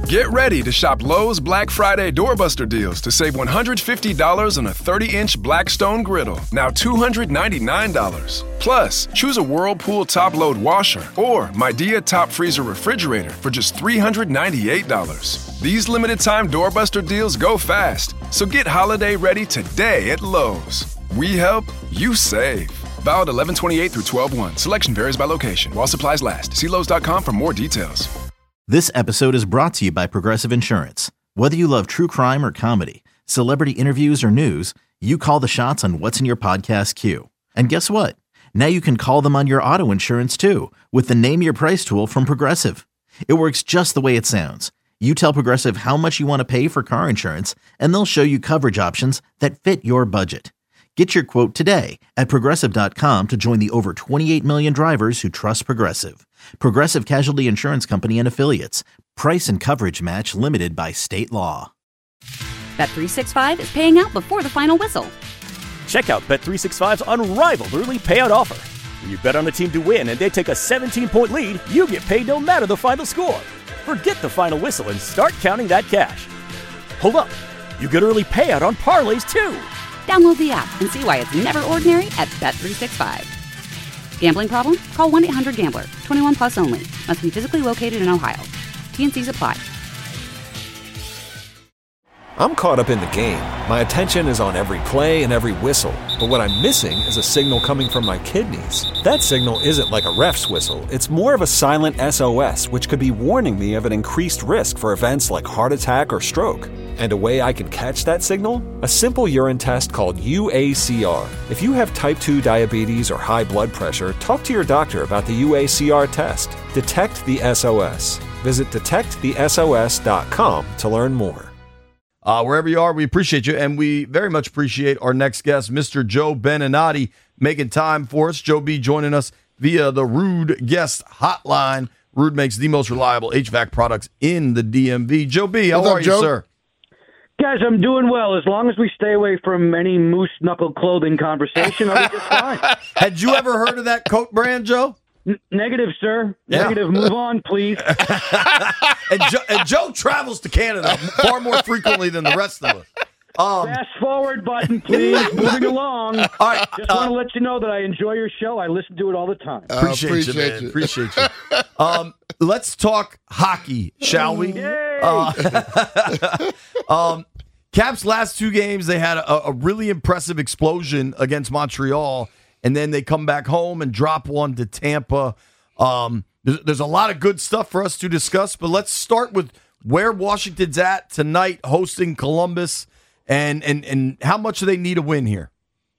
Get ready to shop Lowe's Black Friday Doorbuster deals to save $150 on a 30-inch Blackstone griddle, now $299. Plus, choose a Whirlpool top-load washer or Midea top freezer refrigerator for just $398. These limited-time Doorbuster deals go fast, so get holiday ready today at Lowe's. We help, you save. Valid 11/28 through 12/1. Selection varies by location. While supplies last. See Lowe's.com for more details. This episode is brought to you by Progressive Insurance. Whether you love true crime or comedy, celebrity interviews or news, you call the shots on what's in your podcast queue. And guess what? Now you can call them on your auto insurance too with the Name Your Price tool from Progressive. It works just the way it sounds. You tell Progressive how much you want to pay for car insurance, and they'll show you coverage options that fit your budget. Get your quote today at Progressive.com to join the over 28 million drivers who trust Progressive. Progressive Casualty Insurance Company and Affiliates. Price and coverage match limited by state law. Bet365 is paying out before the final whistle. Check out Bet365's unrivaled early payout offer. When you bet on a team to win and they take a 17-point lead, you get paid no matter the final score. Forget the final whistle and start counting that cash. Hold up. You get early payout on parlays too. Download the app and see why it's never ordinary at Bet365. Gambling problem? Call 1-800-GAMBLER. 21 plus only. Must be physically located in Ohio. T&Cs apply. I'm caught up in the game. My attention is on every play and every whistle. But what I'm missing is a signal coming from my kidneys. That signal isn't like a ref's whistle. It's more of a silent SOS, which could be warning me of an increased risk for events like heart attack or stroke. And a way I can catch that signal? A simple urine test called UACR. If you have type 2 diabetes or high blood pressure, talk to your doctor about the UACR test. Detect the SOS. Visit detectthesos.com to learn more. Wherever you are, we appreciate you, and we very much appreciate our next guest, Mr. Joe Beninati, making time for us. Joe B joining us via the Ruud Guest Hotline. Ruud makes the most reliable HVAC products in the DMV. Joe B, how are you, sir? Guys, I'm doing well. As long as we stay away from any moose knuckle clothing conversation, I'll be just fine. Had you ever heard of that coat brand, Joe? Negative, sir. Yeah. Negative. Move on, please. and Joe travels to Canada far more frequently than the rest of us. Fast forward button, please. Moving along. All right. Just want to let you know that I enjoy your show. I listen to it all the time. Appreciate you, man. Appreciate you. Let's talk hockey, shall we? Caps' last two games, they had a really impressive explosion against Montreal, and then they come back home and drop one to Tampa. There's a lot of good stuff for us to discuss, but let's start with where Washington's at tonight hosting Columbus, and how much do they need a win here?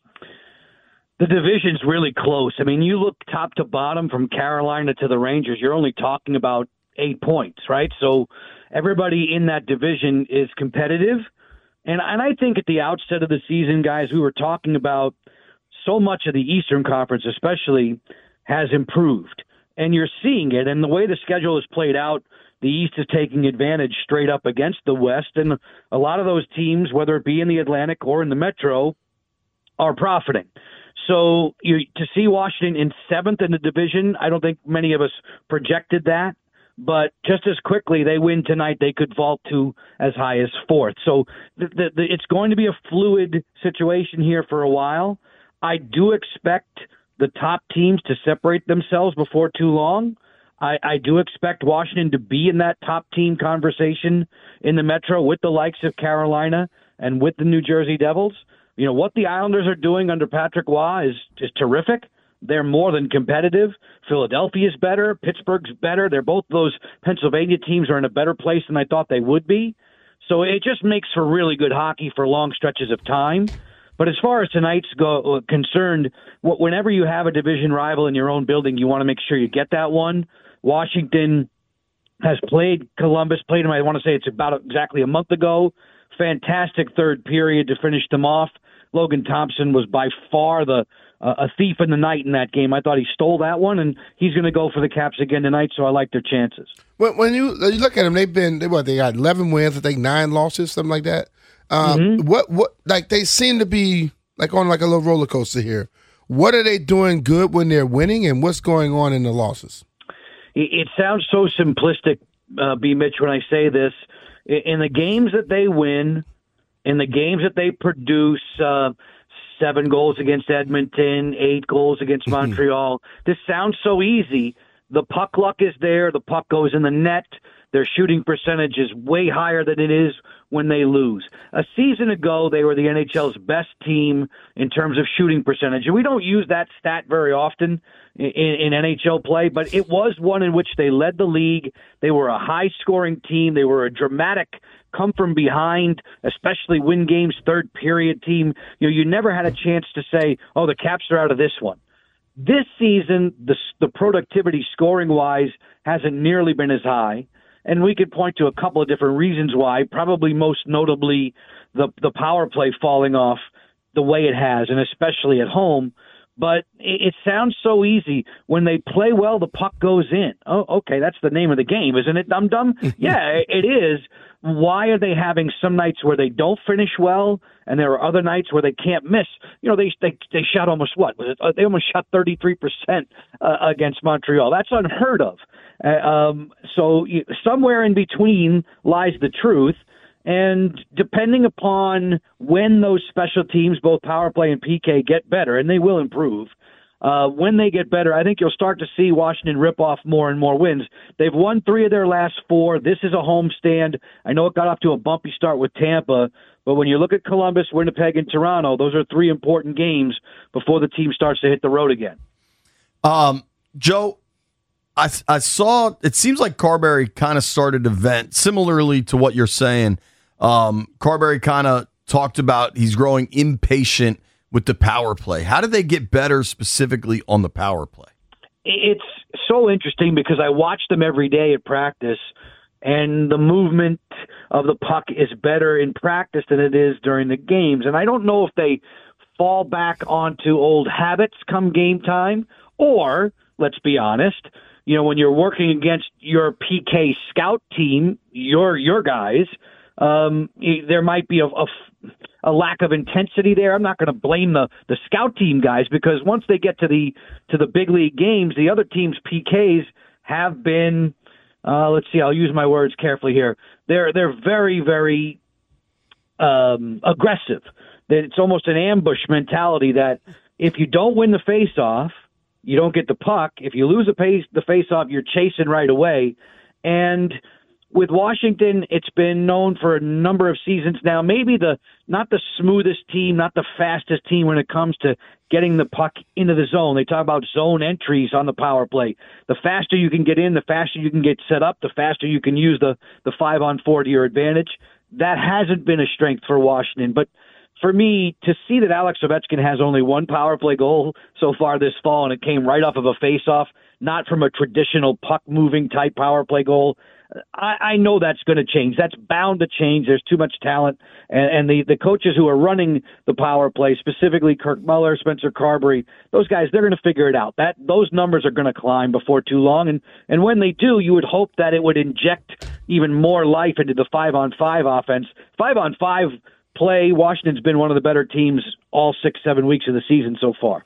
The division's really close. I mean, you look top to bottom from Carolina to the Rangers, you're only talking about 8 points, right? So everybody in that division is competitive. And I think at the outset of the season, guys, we were talking about so much of the Eastern Conference especially has improved. And you're seeing it. And the way the schedule is played out, the East is taking advantage straight up against the West. And a lot of those teams, whether it be in the Atlantic or in the Metro, are profiting. So to see Washington in seventh in the division, I don't think many of us projected that. But just as quickly they win tonight, they could vault to as high as fourth. So it's going to be a fluid situation here for a while. I do expect the top teams to separate themselves before too long. I do expect Washington to be in that top team conversation in the Metro with the likes of Carolina and with the New Jersey Devils. You know, what the Islanders are doing under Patrick Roy is terrific. They're more than competitive. Philadelphia's better. Pittsburgh's better. They're both those Pennsylvania teams are in a better place than I thought they would be. So it just makes for really good hockey for long stretches of time. But as far as tonight's concerned, whenever you have a division rival in your own building, you want to make sure you get that one. Washington has played Columbus, played them, I want to say it's about exactly a month ago. Fantastic third period to finish them off. Logan Thompson was by far a thief in the night in that game. I thought he stole that one, and he's going to go for the Caps again tonight, so I like their chances. When you look at them, they got 11 wins, I think 9 losses, something like that. They seem to be like on like a little roller coaster here. What are they doing good when they're winning, and what's going on in the losses? It sounds so simplistic B. Mitch, when I say this. In the games that they win, in the games that they produce, 7 goals against Edmonton, 8 goals against Montreal. This sounds so easy. The puck luck is there. The puck goes in the net. Their shooting percentage is way higher than it is when they lose. A season ago, they were the NHL's best team in terms of shooting percentage. And we don't use that stat very often in NHL play, but it was one in which they led the league. They were a high-scoring team. They were a dramatic come from behind, especially win games, third period team. You never had a chance to say, oh, the Caps are out of this one. This season, the productivity scoring-wise hasn't nearly been as high. And we could point to a couple of different reasons why, probably most notably the power play falling off the way it has, and especially at home. But it sounds so easy. When they play well, the puck goes in. Oh, okay, that's the name of the game, isn't it, dum-dum? Yeah, it is. Why are they having some nights where they don't finish well, and there are other nights where they can't miss? They shot almost what? They almost shot 33% against Montreal. That's unheard of. So somewhere in between lies the truth. And depending upon when those special teams, both power play and PK, get better, and they will improve, when they get better, I think you'll start to see Washington rip off more and more wins. They've won 3 of their last 4. This is a homestand. I know it got off to a bumpy start with Tampa, but when you look at Columbus, Winnipeg, and Toronto, those are 3 important games before the team starts to hit the road again. Joe, I saw, it seems like Carberry kind of started a vent, similarly to what you're saying. Carberry kind of talked about he's growing impatient with the power play. How did they get better specifically on the power play? It's so interesting because I watch them every day at practice, and the movement of the puck is better in practice than it is during the games. And I don't know if they fall back onto old habits come game time, or, let's be honest, when you're working against your PK scout team, your guys, there might be a lack of intensity there. I'm not going to blame the scout team guys, because once they get to the big league games, the other team's PKs have been, let's see, I'll use my words carefully here. They're very, very aggressive. It's almost an ambush mentality that if you don't win the face-off, you don't get the puck. If you lose the face-off, you're chasing right away. And with Washington, it's been known for a number of seasons now, maybe not the smoothest team, not the fastest team when it comes to getting the puck into the zone. They talk about zone entries on the power play. The faster you can get in, the faster you can get set up, the faster you can use the 5-on-4 to your advantage. That hasn't been a strength for Washington. But for me, to see that Alex Ovechkin has only 1 power play goal so far this fall, and it came right off of a face-off, not from a traditional puck-moving type power play goal, I know that's going to change. That's bound to change. There's too much talent. And the coaches who are running the power play, specifically Kirk Muller, Spencer Carberry, those guys, they're going to figure it out. Those numbers are going to climb before too long. And when they do, you would hope that it would inject even more life into the 5-on-5 offense. 5-on-5 play, Washington's been one of the better teams all 6-7 weeks of the season so far.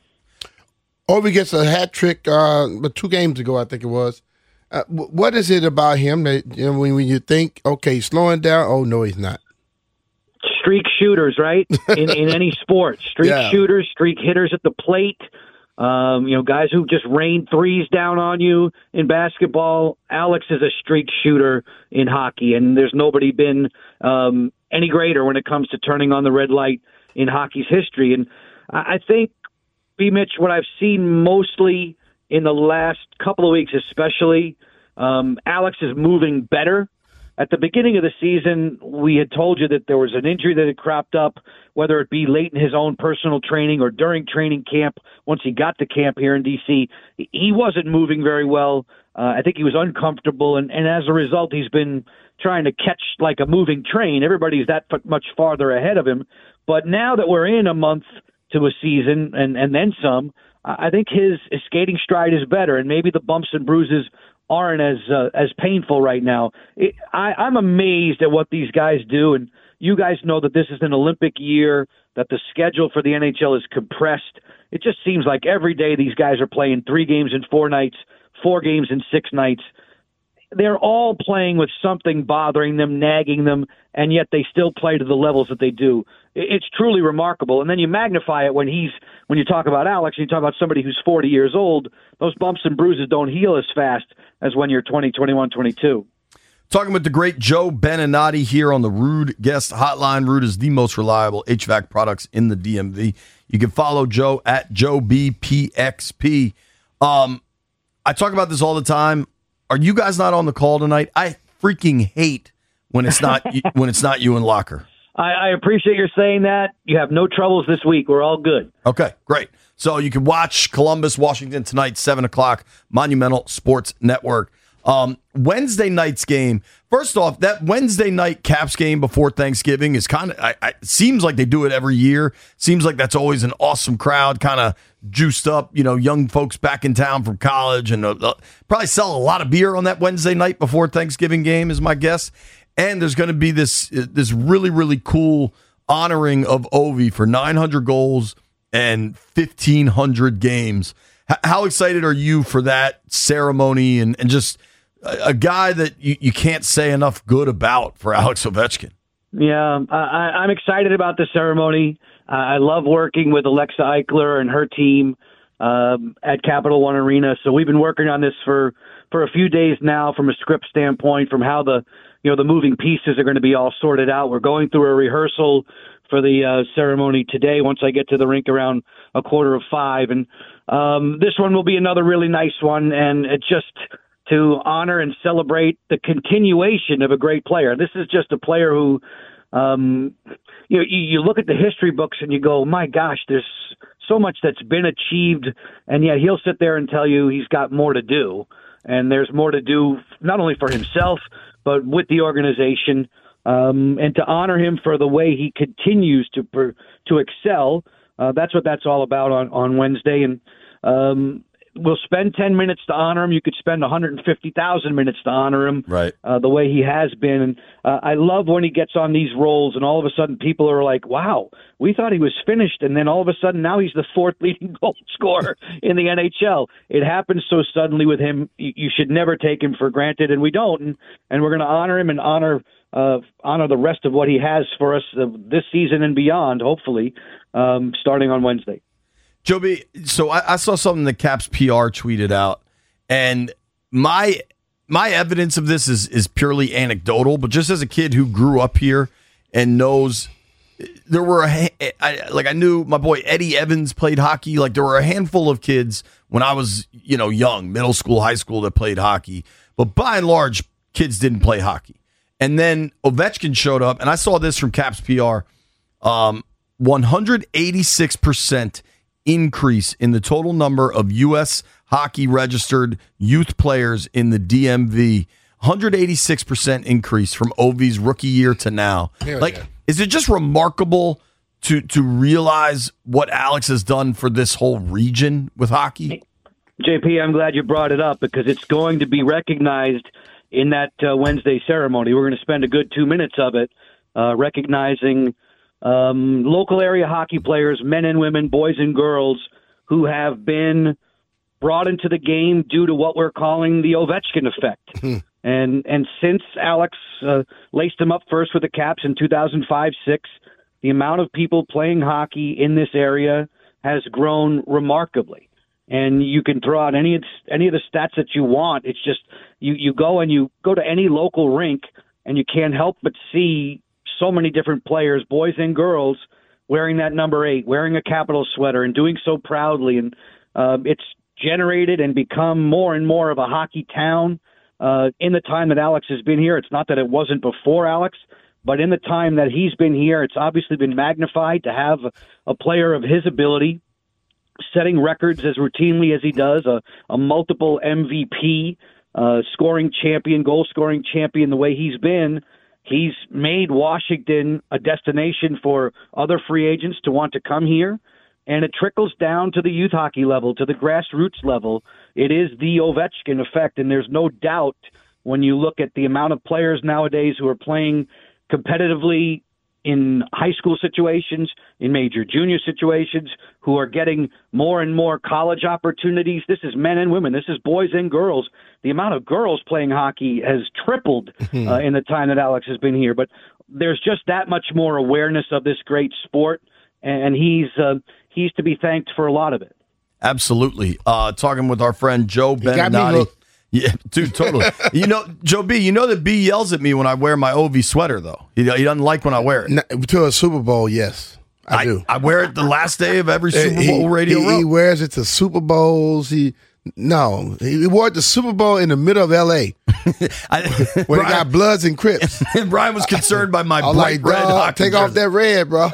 Ovi gets a hat trick, but 2 games ago, I think it was. What is it about him that when you think, okay, slowing down? Oh no, he's not. Streak shooters, right? In any sport, streak shooters, streak hitters at the plate. Guys who just rain threes down on you in basketball. Alex is a streak shooter in hockey, and there's nobody been any greater when it comes to turning on the red light in hockey's history. And I think, B. Mitch, what I've seen mostly in the last couple of weeks especially, Alex is moving better. At the beginning of the season, we had told you that there was an injury that had cropped up, whether it be late in his own personal training or during training camp. Once he got to camp here in D.C., he wasn't moving very well. I think he was uncomfortable, and as a result, he's been trying to catch like a moving train. Everybody's that much farther ahead of him. But now that we're in a month to a season and then some, I think his skating stride is better, and maybe the bumps and bruises aren't as painful right now. I'm amazed at what these guys do, and you guys know that this is an Olympic year, that the schedule for the NHL is compressed. It just seems like every day these guys are playing 3 games in 4 nights, 4 games in 6 nights. they're all playing with something bothering them, nagging them, and yet they still play to the levels that they do. It's truly remarkable. And then you magnify it when you talk about Alex, and you talk about somebody who's 40 years old, those bumps and bruises don't heal as fast as when you're 20, 21, 22. Talking with the great Joe Beninati here on the Ruud Guest Hotline. Ruud is the most reliable HVAC products in the DMV. You can follow Joe at JoeBPXP. I talk about this all the time. Are you guys not on the call tonight? I freaking hate when it's not you and Locker. I appreciate your saying that. You have no troubles this week. We're all good. Okay, great. So you can watch Columbus, Washington tonight, 7 o'clock, Monumental Sports Network. Wednesday night's game. First off, that Wednesday night Caps game before Thanksgiving is kind of, seems like they do it every year. Seems like that's always an awesome crowd, kind of juiced up, young folks back in town from college, and probably sell a lot of beer on that Wednesday night before Thanksgiving game is my guess. And there's going to be this really, really cool honoring of Ovi for 900 goals and 1,500 games. How excited are you for that ceremony and just a guy that you can't say enough good about for Alex Ovechkin? Yeah, I'm excited about the ceremony. I love working with Alexa Eichler and her team at Capital One Arena. So we've been working on this for a few days now from a script standpoint, from how the moving pieces are going to be all sorted out. We're going through a rehearsal for the ceremony today once I get to the rink around 4:45. And this one will be another really nice one, and it's just to honor and celebrate the continuation of a great player. This is just a player who, you look at the history books and you go, my gosh, there's so much that's been achieved, and yet he'll sit there and tell you he's got more to do. And there's more to do not only for himself, but with the organization, and to honor him for the way he continues to excel. That's what that's all about on Wednesday. And we'll spend 10 minutes to honor him. You could spend 150,000 minutes to honor him, right? The way he has been. And I love when he gets on these rolls and all of a sudden people are like, wow, we thought he was finished. And then all of a sudden now he's the fourth leading goal scorer in the NHL. It happens so suddenly with him. You should never take him for granted, and we don't. And we're going to honor him and honor the rest of what he has for us this season and beyond, hopefully, starting on Wednesday. Joby, so I saw something that Caps PR tweeted out, and my evidence of this is purely anecdotal, but just as a kid who grew up here and knows there were I knew my boy Eddie Evans played hockey. Like, there were a handful of kids when I was young, middle school, high school, that played hockey, but by and large, kids didn't play hockey. And then Ovechkin showed up, and I saw this from Caps PR, 186% increase in the total number of U.S. hockey registered youth players in the DMV. 186% increase from Ovi's rookie year to now. Is it just remarkable to realize what Alex has done for this whole region with hockey? JP, I'm glad you brought it up because it's going to be recognized in that Wednesday ceremony. We're going to spend a good 2 minutes of it recognizing local area hockey players, men and women, boys and girls, who have been brought into the game due to what we're calling the Ovechkin effect. And since Alex laced him up first with the Caps in 2005-06, the amount of people playing hockey in this area has grown remarkably. And you can throw out any of the stats that you want. It's just you go to any local rink and you can't help but see so many different players, boys and girls, wearing that number 8, wearing a Capital sweater, and doing so proudly. And it's generated and become more and more of a hockey town in the time that Alex has been here. It's not that it wasn't before Alex, but in the time that he's been here, it's obviously been magnified to have a player of his ability setting records as routinely as he does, a multiple MVP, scoring champion, goal-scoring champion the way he's been. He's made Washington a destination for other free agents to want to come here, and it trickles down to the youth hockey level, to the grassroots level. It is the Ovechkin effect, and there's no doubt when you look at the amount of players nowadays who are playing competitively in high school situations, in major junior situations, who are getting more and more college opportunities. This is men and women. This is boys and girls. The amount of girls playing hockey has tripled in the time that Alex has been here. But there's just that much more awareness of this great sport, and he's to be thanked for a lot of it. Absolutely. Talking with our friend Joe Beninati. Yeah, dude, totally. Joe B, that B yells at me when I wear my Ovi sweater, though. He doesn't like when I wear it. To a Super Bowl, yes, I do. I wear it the last day of every Super Bowl radio row. He wears it to Super Bowls. He wore it to Super Bowl in the middle of L.A. when he got Bloods and Crips. And Brian was concerned by my bright red hockey take off that red, bro.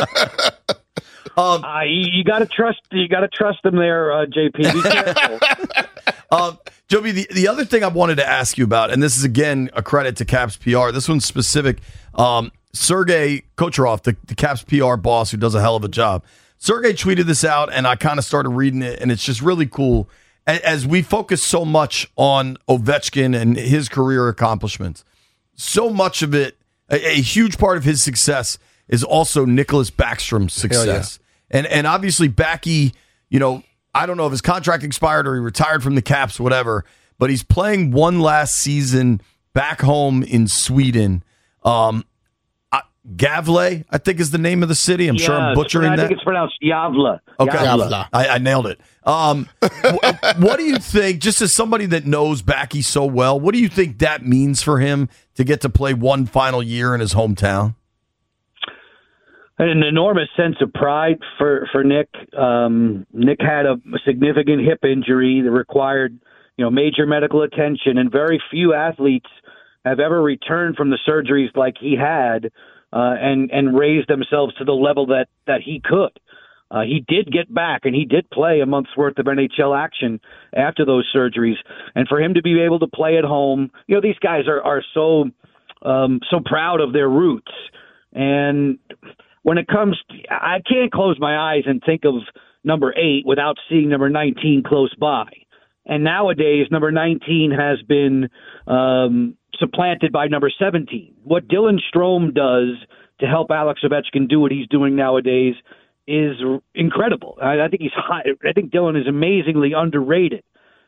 You got to trust. You got to trust them there, JP. Be careful. Joby, the other thing I wanted to ask you about, and this is again a credit to Caps PR. This one's specific. Sergei Kucherov, the Caps PR boss, who does a hell of a job. Sergei tweeted this out, and I kind of started reading it, and it's just really cool. As we focus so much on Ovechkin and his career accomplishments, so much of it, a huge part of his success is also Nicholas Backstrom's success. Yeah. And obviously Backy, I don't know if his contract expired or he retired from the Caps, whatever, but he's playing one last season back home in Sweden. Gavle, I think, is the name of the city. I'm sure I'm butchering that. I think it's pronounced Gavle. Okay, Gavle. I nailed it. What do you think, just as somebody that knows Backy so well, what do you think that means for him to get to play one final year in his hometown? An enormous sense of pride for Nick. Nick had a significant hip injury that required, major medical attention, and very few athletes have ever returned from the surgeries like he had and raised themselves to the level that he could. He did get back, and he did play a month's worth of NHL action after those surgeries. And for him to be able to play at home, these guys are so proud of their roots. And when it comes, I can't close my eyes and think of number 8 without seeing number 19 close by. And nowadays, number 19 has been supplanted by number 17. What Dylan Strome does to help Alex Ovechkin do what he's doing nowadays is incredible. I think he's high. I think Dylan is amazingly underrated.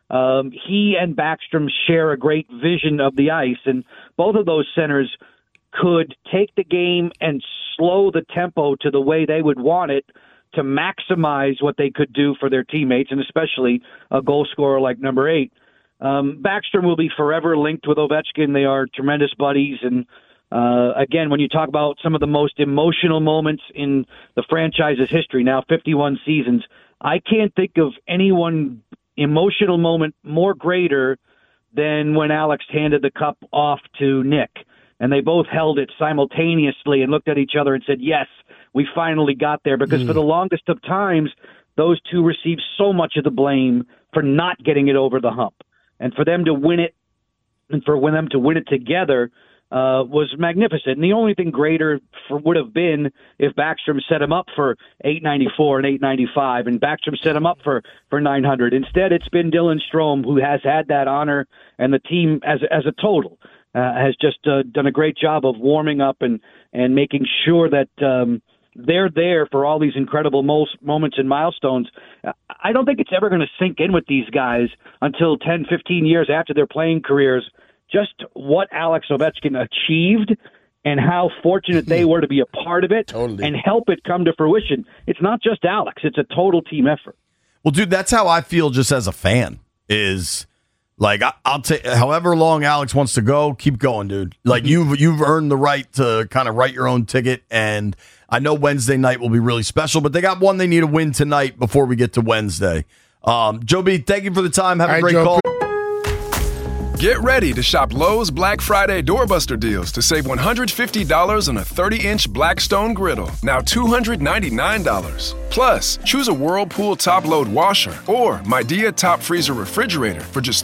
He and Backstrom share a great vision of the ice, and both of those centers could take the game and slow the tempo to the way they would want it to maximize what they could do for their teammates, and especially a goal scorer like number 8. Backstrom will be forever linked with Ovechkin. They are tremendous buddies. And again, when you talk about some of the most emotional moments in the franchise's history, now 51 seasons, I can't think of any one emotional moment more greater than when Alex handed the cup off to Nick. And they both held it simultaneously and looked at each other and said, yes, we finally got there. Because for the longest of times, those two received so much of the blame for not getting it over the hump. And for them to win it, and for them to win it together, was magnificent. And the only thing greater would have been if Backstrom set him up for 894 and 895, and Backstrom set him up for 900. Instead, it's been Dylan Strome who has had that honor, and the team as a total has just done a great job of warming up and making sure that they're there for all these incredible moments and milestones. I don't think it's ever going to sink in with these guys until 10, 15 years after their playing careers, just what Alex Ovechkin achieved and how fortunate they were to be a part of it and help it come to fruition. It's not just Alex. It's a total team effort. Well, dude, that's how I feel just as a fan is – like, I'll take however long Alex wants to go, keep going, dude. Like, you've earned the right to kind of write your own ticket, and I know Wednesday night will be really special, but they got one they need to win tonight before we get to Wednesday. Joe B, thank you for the time. Have a great call. Get ready to shop Lowe's Black Friday doorbuster deals to save $150 on a 30-inch Blackstone griddle, now $299. Plus, choose a Whirlpool top-load washer or Midea top freezer refrigerator for just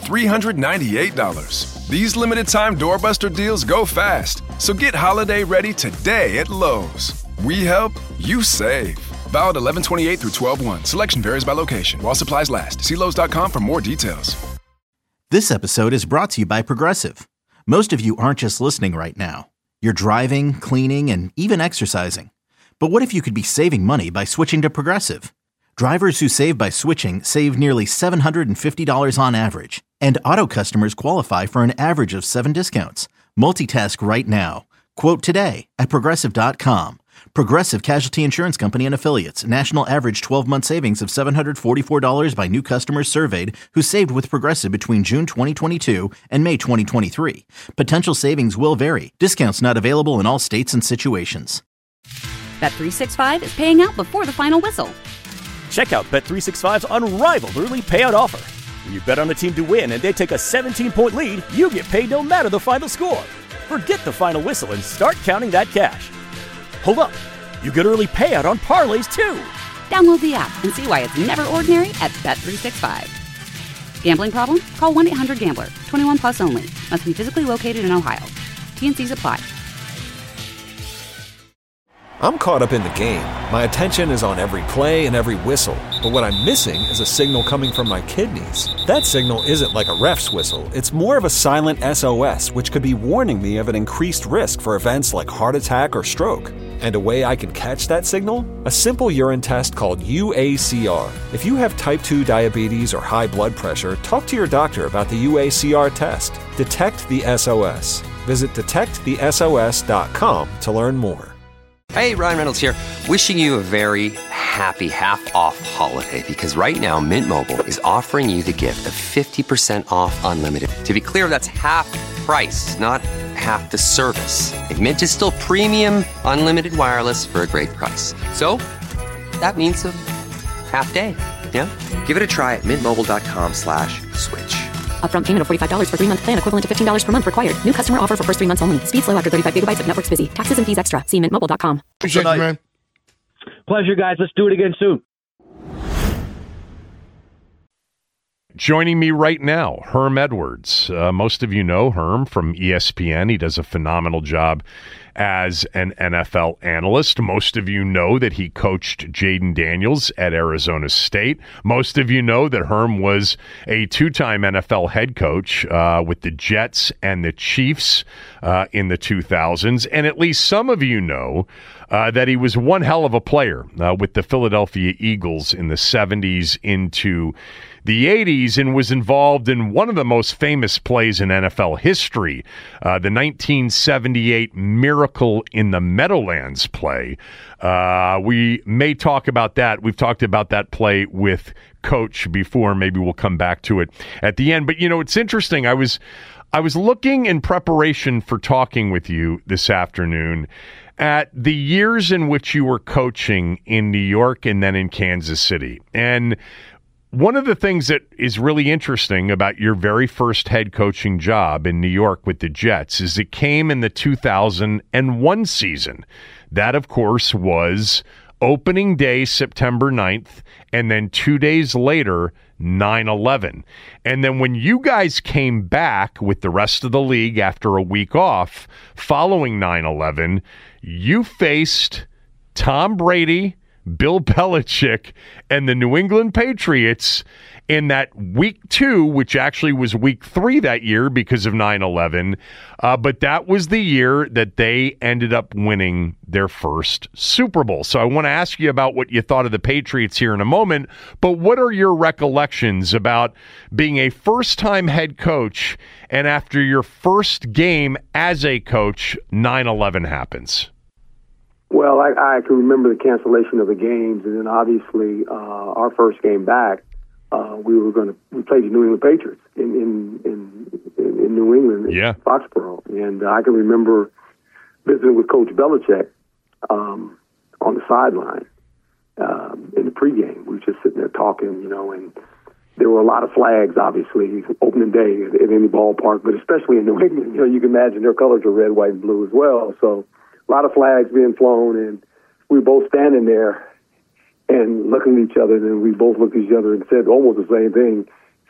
$398. These limited-time doorbuster deals go fast, so get holiday ready today at Lowe's. We help, you save. Valid 11/28 through 12/1. Selection varies by location. While supplies last. See Lowes.com for more details. This episode is brought to you by Progressive. Most of you aren't just listening right now. You're driving, cleaning, and even exercising. But what if you could be saving money by switching to Progressive? Drivers who save by switching save nearly $750 on average, and auto customers qualify for an average of 7 discounts. Multitask right now. Quote today at Progressive.com. Progressive Casualty Insurance Company and Affiliates. National average 12-month savings of $744 by new customers surveyed who saved with Progressive between June 2022 and May 2023. Potential savings will vary. Discounts not available in all states and situations. Bet365 is paying out before the final whistle. Check out Bet365's unrivaled early payout offer. When you bet on a team to win and they take a 17-point lead, you get paid no matter the final score. Forget the final whistle and start counting that cash. Hold up. You get early payout on parlays, too. Download the app and see why it's never ordinary at Bet365. Gambling problem? Call 1-800-GAMBLER. 21 plus only. Must be physically located in Ohio. T&Cs apply. I'm caught up in the game. My attention is on every play and every whistle. But what I'm missing is a signal coming from my kidneys. That signal isn't like a ref's whistle. It's more of a silent SOS, which could be warning me of an increased risk for events like heart attack or stroke. And a way I can catch that signal? A simple urine test called UACR. If you have type 2 diabetes or high blood pressure, talk to your doctor about the UACR test. Detect the SOS. Visit detectthesos.com to learn more. Hey, Ryan Reynolds here. Wishing you a very happy half-off holiday because right now Mint Mobile is offering you the gift of 50% off unlimited. To be clear, that's half price, not half the service. And Mint is still premium unlimited wireless for a great price. So that means a half day. Yeah? Give it a try at mintmobile.com/switch. Upfront payment of $45 for 3-month plan equivalent to $15 per month required. New customer offer for first 3 months only. Speed slow after 35 gigabytes if network's busy. Taxes and fees extra. See mintmobile.com. Appreciate you, man. Pleasure, guys. Let's do it again soon. Joining me right now, Herm Edwards. Most of you know Herm from ESPN. He does a phenomenal job as an NFL analyst. Most of you know that he coached Jaden Daniels at Arizona State. Most of you know that Herm was a 2-time NFL head coach with the Jets and the Chiefs in the 2000s. And at least some of you know that he was one hell of a player with the Philadelphia Eagles in the 70s into the 80s and was involved in one of the most famous plays in NFL history, the 1978 Miracle in the Meadowlands play. We may talk about that. We've talked about that play with Coach before. Maybe we'll come back to it at the end. But, you know, it's interesting. I was looking in preparation for talking with you this afternoon at the years in which you were coaching in New York and then in Kansas City. And one of the things that is really interesting about your very first head coaching job in New York with the Jets is it came in the 2001 season. That, of course, was opening day, September 9th, and then 2 days later, 9/11. And then when you guys came back with the rest of the league after a week off following 9/11, you faced Tom Brady, Bill Belichick, and the New England Patriots in that week 2, which actually was week 3 that year because of 9/11. But that was the year that they ended up winning their first Super Bowl. So I want to ask you about what you thought of the Patriots here in a moment. But what are your recollections about being a first-time head coach and after your first game as a coach, 9/11 happens? Well, I can remember the cancellation of the games, and then obviously our first game back, we played the New England Patriots in New England, in Foxborough, and I can remember visiting with Coach Belichick on the sideline in the pregame. We were just sitting there talking, you know, and there were a lot of flags, obviously, opening day at any ballpark, but especially in New England, you know, you can imagine their colors are red, white, and blue as well. So a lot of flags being flown, and we were both standing there and looking at each other, and then we both looked at each other and said almost the same thing.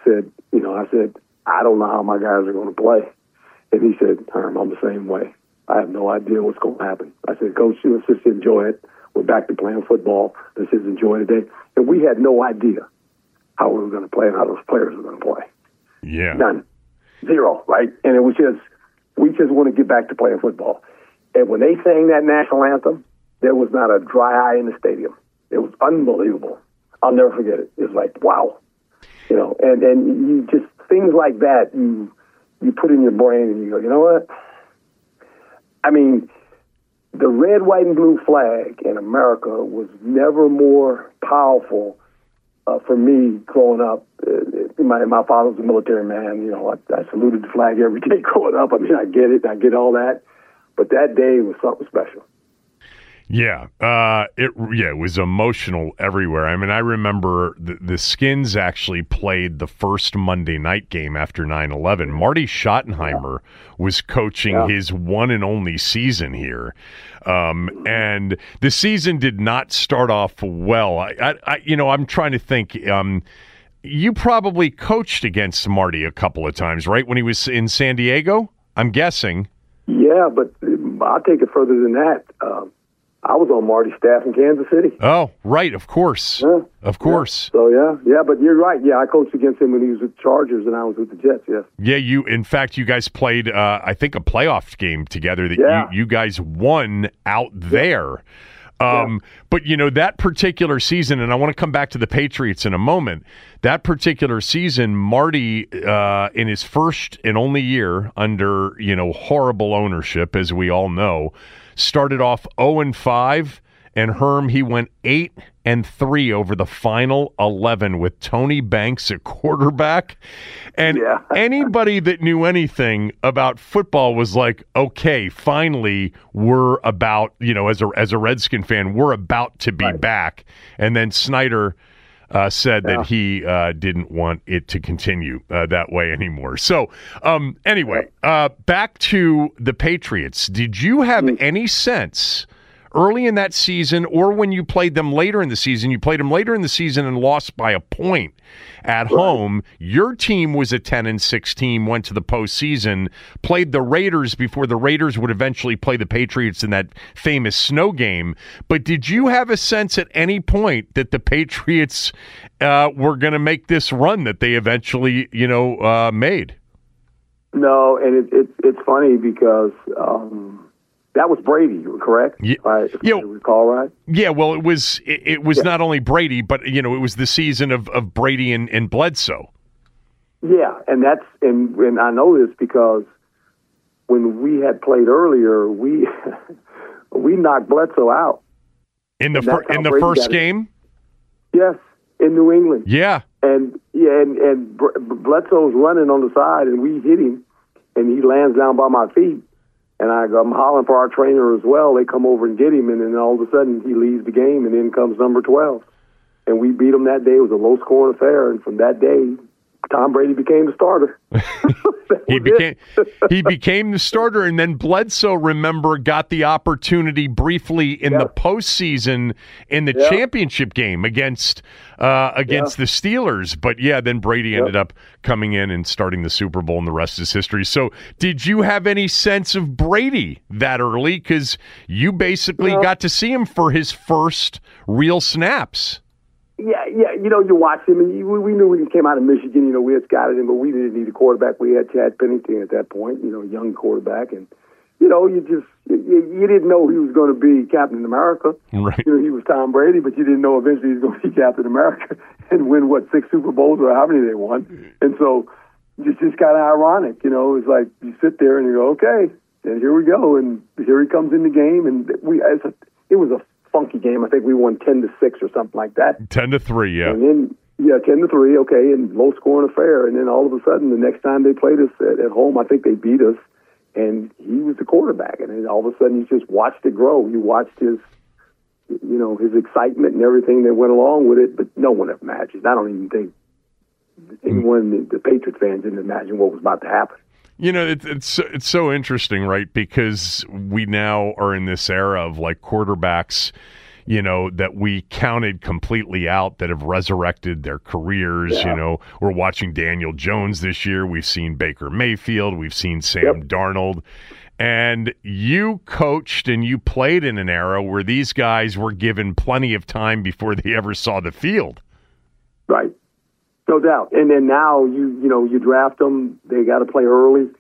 I said, I don't know how my guys are going to play. And he said, Herm, I'm the same way. I have no idea what's going to happen. I said, Coach, let's just enjoy it. We're back to playing football. Let's just enjoy the day. And we had no idea how we were going to play and how those players were going to play. Yeah. None. Zero, right? And it was just, we just want to get back to playing football. And when they sang that national anthem, there was not a dry eye in the stadium. It was unbelievable. I'll never forget it. It was like, wow. You know, and you just, things like that, you put in your brain and you go, you know what? I mean, the red, white, and blue flag in America was never more powerful for me growing up. My father was a military man. You know, I saluted the flag every day growing up. I mean, I get it. I get all that. But that day was something special. Yeah, it was emotional everywhere. I mean, I remember the Skins actually played the first Monday night game after 9/11. Marty Schottenheimer was coaching his one and only season here, and the season did not start off well. I'm trying to think. You probably coached against Marty a couple of times, right? When he was in San Diego, I'm guessing. Yeah, but I'll take it further than that. I was on Marty's staff in Kansas City. Oh, right, of course. Yeah. Of course. So, yeah, but you're right. Yeah, I coached against him when he was with the Chargers and I was with the Jets, yes. Yeah, in fact, you guys played, I think, a playoff game together that you guys won out there. But, that particular season, and I want to come back to the Patriots in a moment, that particular season, Marty, in his first and only year under, horrible ownership, as we all know, started off 0-5, and Herm, he went 8-3 over the final 11 with Tony Banks at quarterback. And anybody that knew anything about football was like, okay, finally we're about, as a Redskin fan, we're about to be back. And then Snyder said that he didn't want it to continue that way anymore. So anyway, back to the Patriots. Did you have any sense early in that season, or when you played them later in the season, you played them later in the season and lost by a point at home. Your team was a 10-6 team, went to the postseason, played the Raiders before the Raiders would eventually play the Patriots in that famous snow game. But did you have a sense at any point that the Patriots were going to make this run that they eventually, made? No, and it's funny because that was Brady, correct? Yeah. If I recall right? Yeah, well, it was not only Brady, but, it was the season of Brady and Bledsoe. Yeah, and I know this because when we had played earlier, we knocked Bledsoe out. In the first game? Yes, in New England. Yeah. And Bledsoe's running on the side, and we hit him, and he lands down by my feet. And I'm hollering for our trainer as well. They come over and get him, and then all of a sudden he leaves the game, and in comes number 12. And we beat him that day. It was a low-scoring affair, and from that day, Tom Brady became the starter. He became the starter, and then Bledsoe, remember, got the opportunity briefly in the postseason in the championship game against the Steelers. But then Brady ended up coming in and starting the Super Bowl, and the rest is history. So did you have any sense of Brady that early? Because you basically got to see him for his first real snaps. Yeah, you watch him, and we knew when he came out of Michigan, we had scouted him, but we didn't need a quarterback. We had Chad Pennington at that point, young quarterback, and, you didn't know he was going to be Captain America. Right. He was Tom Brady, but you didn't know eventually he was going to be Captain America and win, 6 Super Bowls or how many they won. And so it's just kind of ironic, it's like you sit there and you go, okay, and here we go, and here he comes in the game, and it was a funky game. I think we won 10-6 or something like that. 10-3, yeah. And then 10-3, okay, and low scoring affair. And then all of a sudden, the next time they played us at home, I think they beat us, and he was the quarterback. And then all of a sudden, you just watched it grow. You watched his excitement and everything that went along with it. But no one imagined. I don't even think anyone, the Patriot fans, didn't imagine what was about to happen. It's so interesting, right? Because we now are in this era of quarterbacks, that we counted completely out that have resurrected their careers. Yeah. We're watching Daniel Jones this year. We've seen Baker Mayfield. We've seen Sam Darnold. And you coached and you played in an era where these guys were given plenty of time before they ever saw the field. Right. No doubt. And then now you draft them. They got to play early.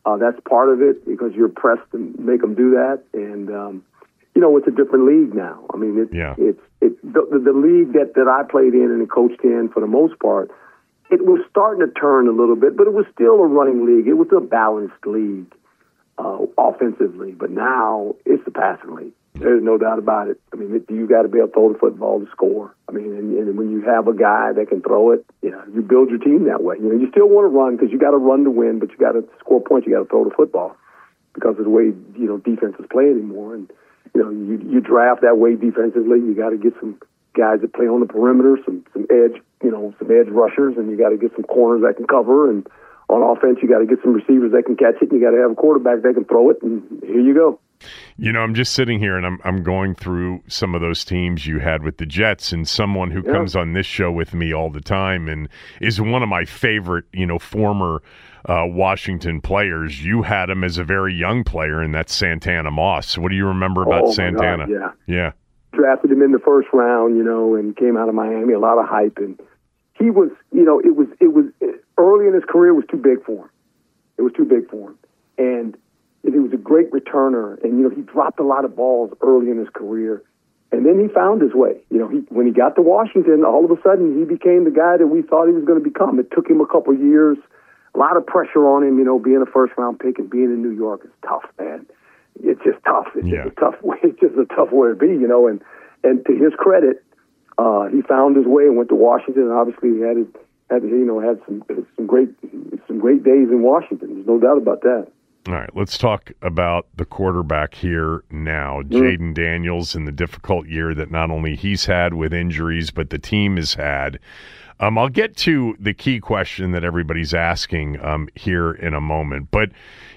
That's part of it because you're pressed to make them do that. And, it's a different league now. I mean, it's the league that I played in and coached in for the most part, it was starting to turn a little bit, but it was still a running league. It was a balanced league offensively, but now it's a passing league. There's no doubt about it. I mean, you got to be able to throw the football to score. I mean, and when you have a guy that can throw it, you build your team that way. You still want to run because you got to run to win, but you got to score points. You got to throw the football because of the way defenses play anymore. And you draft that way defensively. You got to get some guys that play on the perimeter, some edge, some edge rushers, and you got to get some corners that can cover. And on offense, you got to get some receivers that can catch it. And you got to have a quarterback that can throw it. And here you go. I'm just sitting here and I'm going through some of those teams you had with the Jets, and someone who comes on this show with me all the time and is one of my favorite, former Washington players. You had him as a very young player, and that's Santana Moss. What do you remember about Santana? God, yeah. Drafted him in the first round, and came out of Miami, a lot of hype, and he was, it was early in his career, it was too big for him. It was too big for him, and he was a great returner, and he dropped a lot of balls early in his career, and then he found his way. When he got to Washington, all of a sudden he became the guy that we thought he was going to become. It took him a couple of years, a lot of pressure on him. Being a first round pick and being in New York is tough, man. It's just tough. It's just a tough way. It's just a tough way to be, And to his credit, he found his way and went to Washington. And obviously, he had some great days in Washington. There's no doubt about that. All right, let's talk about the quarterback here now, Jayden Daniels, and the difficult year that not only he's had with injuries, but the team has had. I'll get to the key question that everybody's asking here in a moment. But,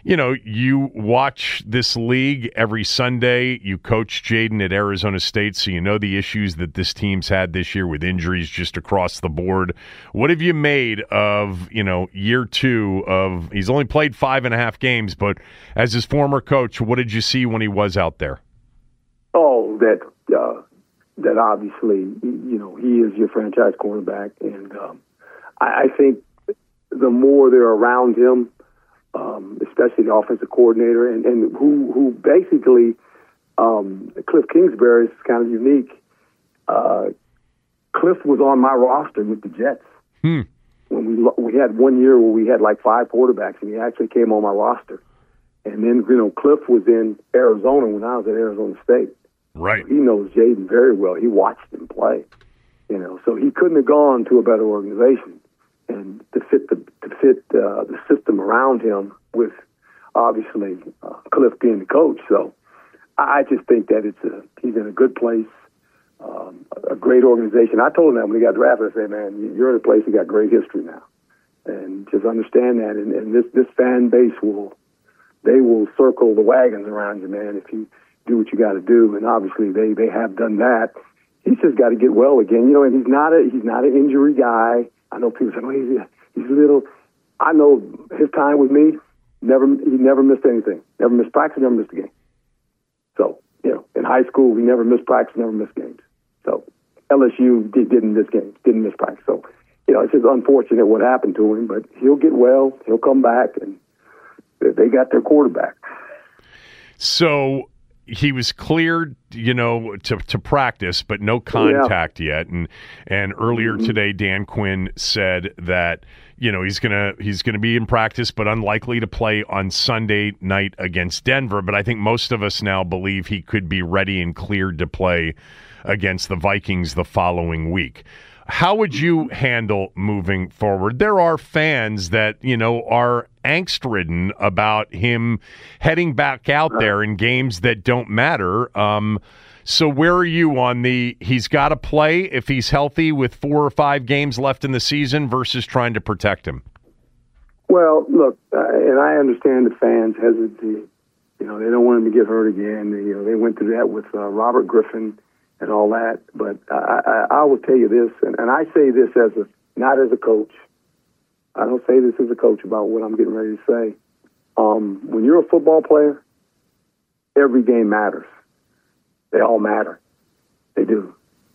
you watch this league every Sunday. You coach Jayden at Arizona State, so you know the issues that this team's had this year with injuries just across the board. What have you made of, year two of – he's only played 5.5 games, but as his former coach, what did you see when he was out there? Oh, that obviously, he is your franchise quarterback. And I think the more they're around him, especially the offensive coordinator, and who basically, Cliff Kingsbury is kind of unique. Cliff was on my roster with the Jets. When we had 1 year where we had like 5 quarterbacks, and he actually came on my roster. And then, Cliff was in Arizona when I was at Arizona State. Right. He knows Jayden very well. He watched him play, so he couldn't have gone to a better organization. And to fit the system around him with obviously Cliff being the coach. So I just think that he's in a good place, a great organization. I told him that when he got drafted, I said, man, you're in a place you got great history now. And just understand that. And this fan base will circle the wagons around you, man, if you do what you got to do, and obviously they have done that. He's just got to get well again, and he's not an injury guy. I know people say, well, he's little. I know his time with me, he never missed anything, never missed practice, never missed a game. So in high school we never missed practice, never missed games. So LSU didn't miss games, didn't miss practice. So it's just unfortunate what happened to him, but he'll get well, he'll come back, and they got their quarterback. So he was cleared, to practice, but no contact yet. And earlier today, Dan Quinn said that he's gonna be in practice, but unlikely to play on Sunday night against Denver. But I think most of us now believe he could be ready and cleared to play against the Vikings the following week. How would you handle moving forward? There are fans that, are angst-ridden about him heading back out there in games that don't matter. So where are you on he's got to play if he's healthy with 4 or 5 games left in the season versus trying to protect him? Well, look, and I understand the fans hesitate. They don't want him to get hurt again. They went through that with Robert Griffin and all that. But I will tell you this, and I say this not as a coach. I don't say this as a coach about what I'm getting ready to say. When you're a football player, every game matters. They all matter. They do.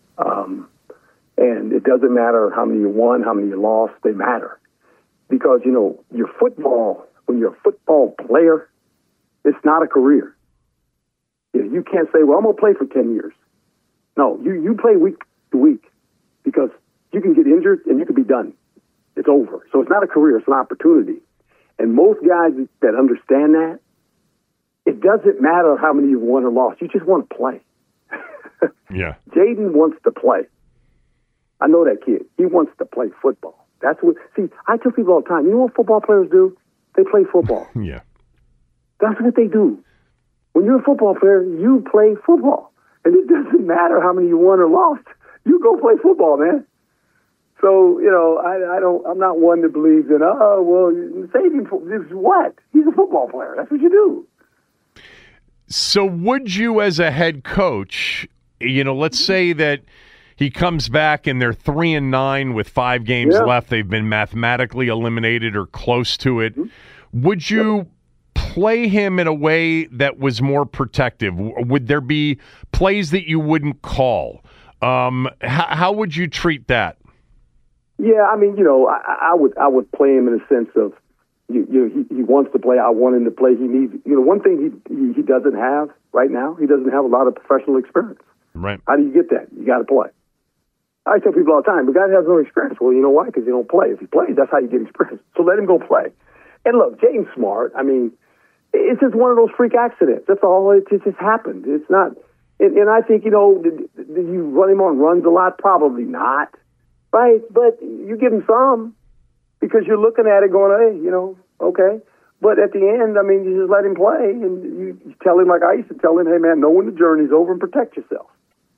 And it doesn't matter how many you won, how many you lost. They matter. Because, your football when you're a football player, it's not a career. You can't say, well, I'm going to play for 10 years. No, you play week to week because you can get injured and you can be done. It's over. So it's not a career, it's an opportunity. And most guys that understand that, it doesn't matter how many you've won or lost. You just want to play. Yeah. Jaden wants to play. I know that kid. He wants to play football. That's what. See, I tell people all the time, you know what football players do? They play football. Yeah. That's what they do. When you're a football player, you play football. And it doesn't matter how many you won or lost. You go play football, man. So, I'm not one that believes in, save him for this. What? He's a football player. That's what you do. So would you, as a head coach, let's say that he comes back and they're 3-9 with 5 games left. They've been mathematically eliminated or close to it. Would you play him in a way that was more protective? Would there be plays that you wouldn't call? How would you treat that? Yeah, I mean, I would play him in a sense of, he wants to play. I want him to play. He needs, one thing he doesn't have right now. He doesn't have a lot of professional experience. Right. How do you get that? You got to play. I tell people all the time, the guy has no experience. Well, you know why? Because he don't play. If he plays, that's how you get experience. So let him go play. And look, Jaden's smart. I mean, it's just one of those freak accidents. That's all. It just happened. It's not. And I think, did you run him on runs a lot? Probably not. Right? But you give him some because you're looking at it going, hey, okay. But at the end, I mean, you just let him play and you tell him, like I used to tell him, hey, man, know when the journey's over and protect yourself.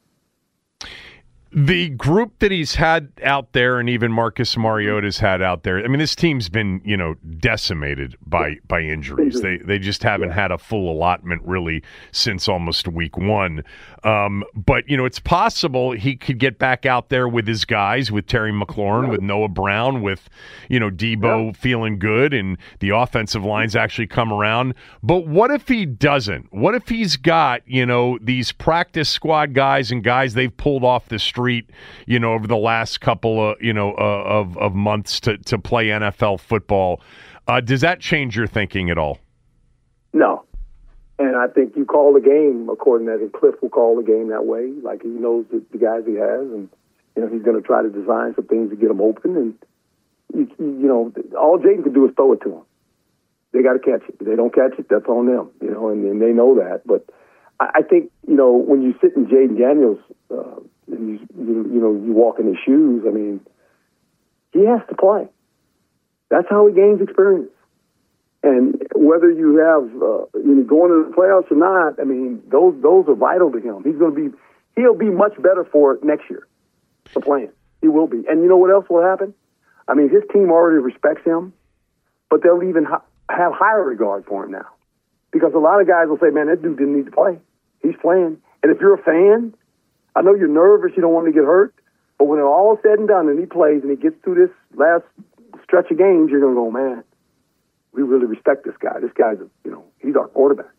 The group that he's had out there, and even Marcus Mariota's had out there, I mean, this team's been, decimated by injuries. They just haven't had a full allotment, really, since almost week 1. But, it's possible he could get back out there with his guys, with Terry McLaurin, with Noah Brown, with, Debo feeling good, and the offensive lines actually come around. But what if he doesn't? What if he's got, these practice squad guys and guys they've pulled off the street, over the last couple of months to play NFL football? Does that change your thinking at all? No. And I think you call the game according to that, and Cliff will call the game that way. Like he knows the guys he has, and he's going to try to design some things to get them open. And all Jaden can do is throw it to them. They got to catch it. If they don't catch it, that's on them. And they know that. But I think when you sit in Jaden Daniels, and you walk in his shoes, I mean, he has to play. That's how he gains experience. And whether you have going to the playoffs or not, I mean, those are vital to him. He'll be much better for it next year for playing. He will be. And you know what else will happen? I mean, his team already respects him, but they'll even have higher regard for him now. Because a lot of guys will say, man, that dude didn't need to play. He's playing. And if you're a fan, I know you're nervous, you don't want to get hurt, but when it all is said and done and he plays and he gets through this last stretch of games, you're going to go, man, we really respect this guy. This guy's, he's our quarterback.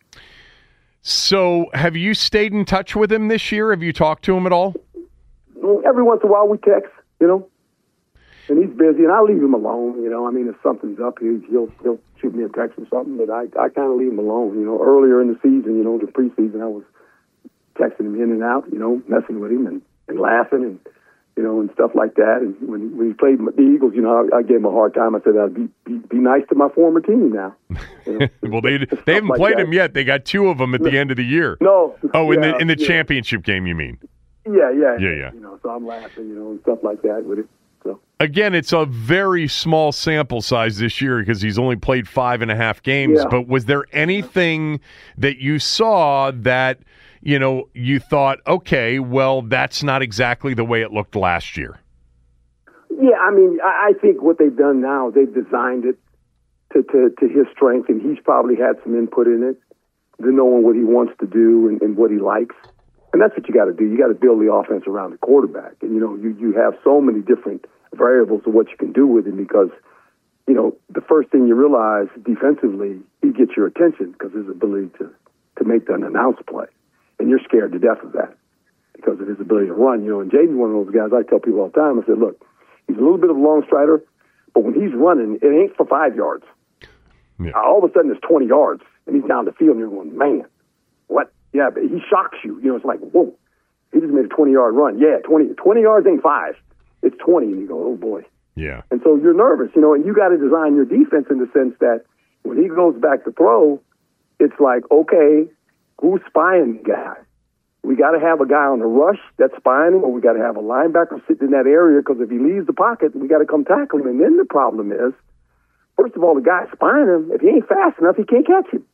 So have you stayed in touch with him this year? Have you talked to him at all? Every once in a while we text, and he's busy, and I leave him alone. I mean, if something's up, he'll shoot me a text or something, but I kind of leave him alone. Earlier in the season, the preseason, I was texting him in and out, messing with him and laughing and, and stuff like that. And when he played the Eagles, I gave him a hard time. I said, I'd be nice to my former team now. Well, they haven't played him yet. They got 2 of them at the end of the year. No. Oh, in the championship game, you mean? Yeah. So I'm laughing, and stuff like that with it. So again, it's a very small sample size this year because he's only played 5.5 games. Yeah. But was there anything that you saw that you thought, okay, well, that's not exactly the way it looked last year? Yeah, I mean, I think what they've done now, they've designed it to his strength, and he's probably had some input in it, to knowing what he wants to do and what he likes. And that's what you got to do. You got to build the offense around the quarterback. And, you have so many different variables of what you can do with him because, the first thing you realize defensively, he gets your attention because his ability to make the unannounced play. And you're scared to death of that because of his ability to run. And Jaden's one of those guys I tell people all the time. I said, look, he's a little bit of a long strider, but when he's running, it ain't for 5 yards. Yeah. All of a sudden, it's 20 yards, and he's down the field, and you're going, man, what? Yeah, but he shocks you. You know, it's like, whoa, he just made a 20-yard run. Yeah, 20 yards ain't 5. It's 20, and you go, oh, boy. Yeah. And so you're nervous, you know, and you got to design your defense in the sense that when he goes back to throw, it's like, okay, who's spying the guy? We got to have a guy on the rush that's spying him, or we got to have a linebacker sitting in that area, because if he leaves the pocket, we got to come tackle him. And then the problem is, first of all, the guy spying him, if he ain't fast enough, he can't catch him.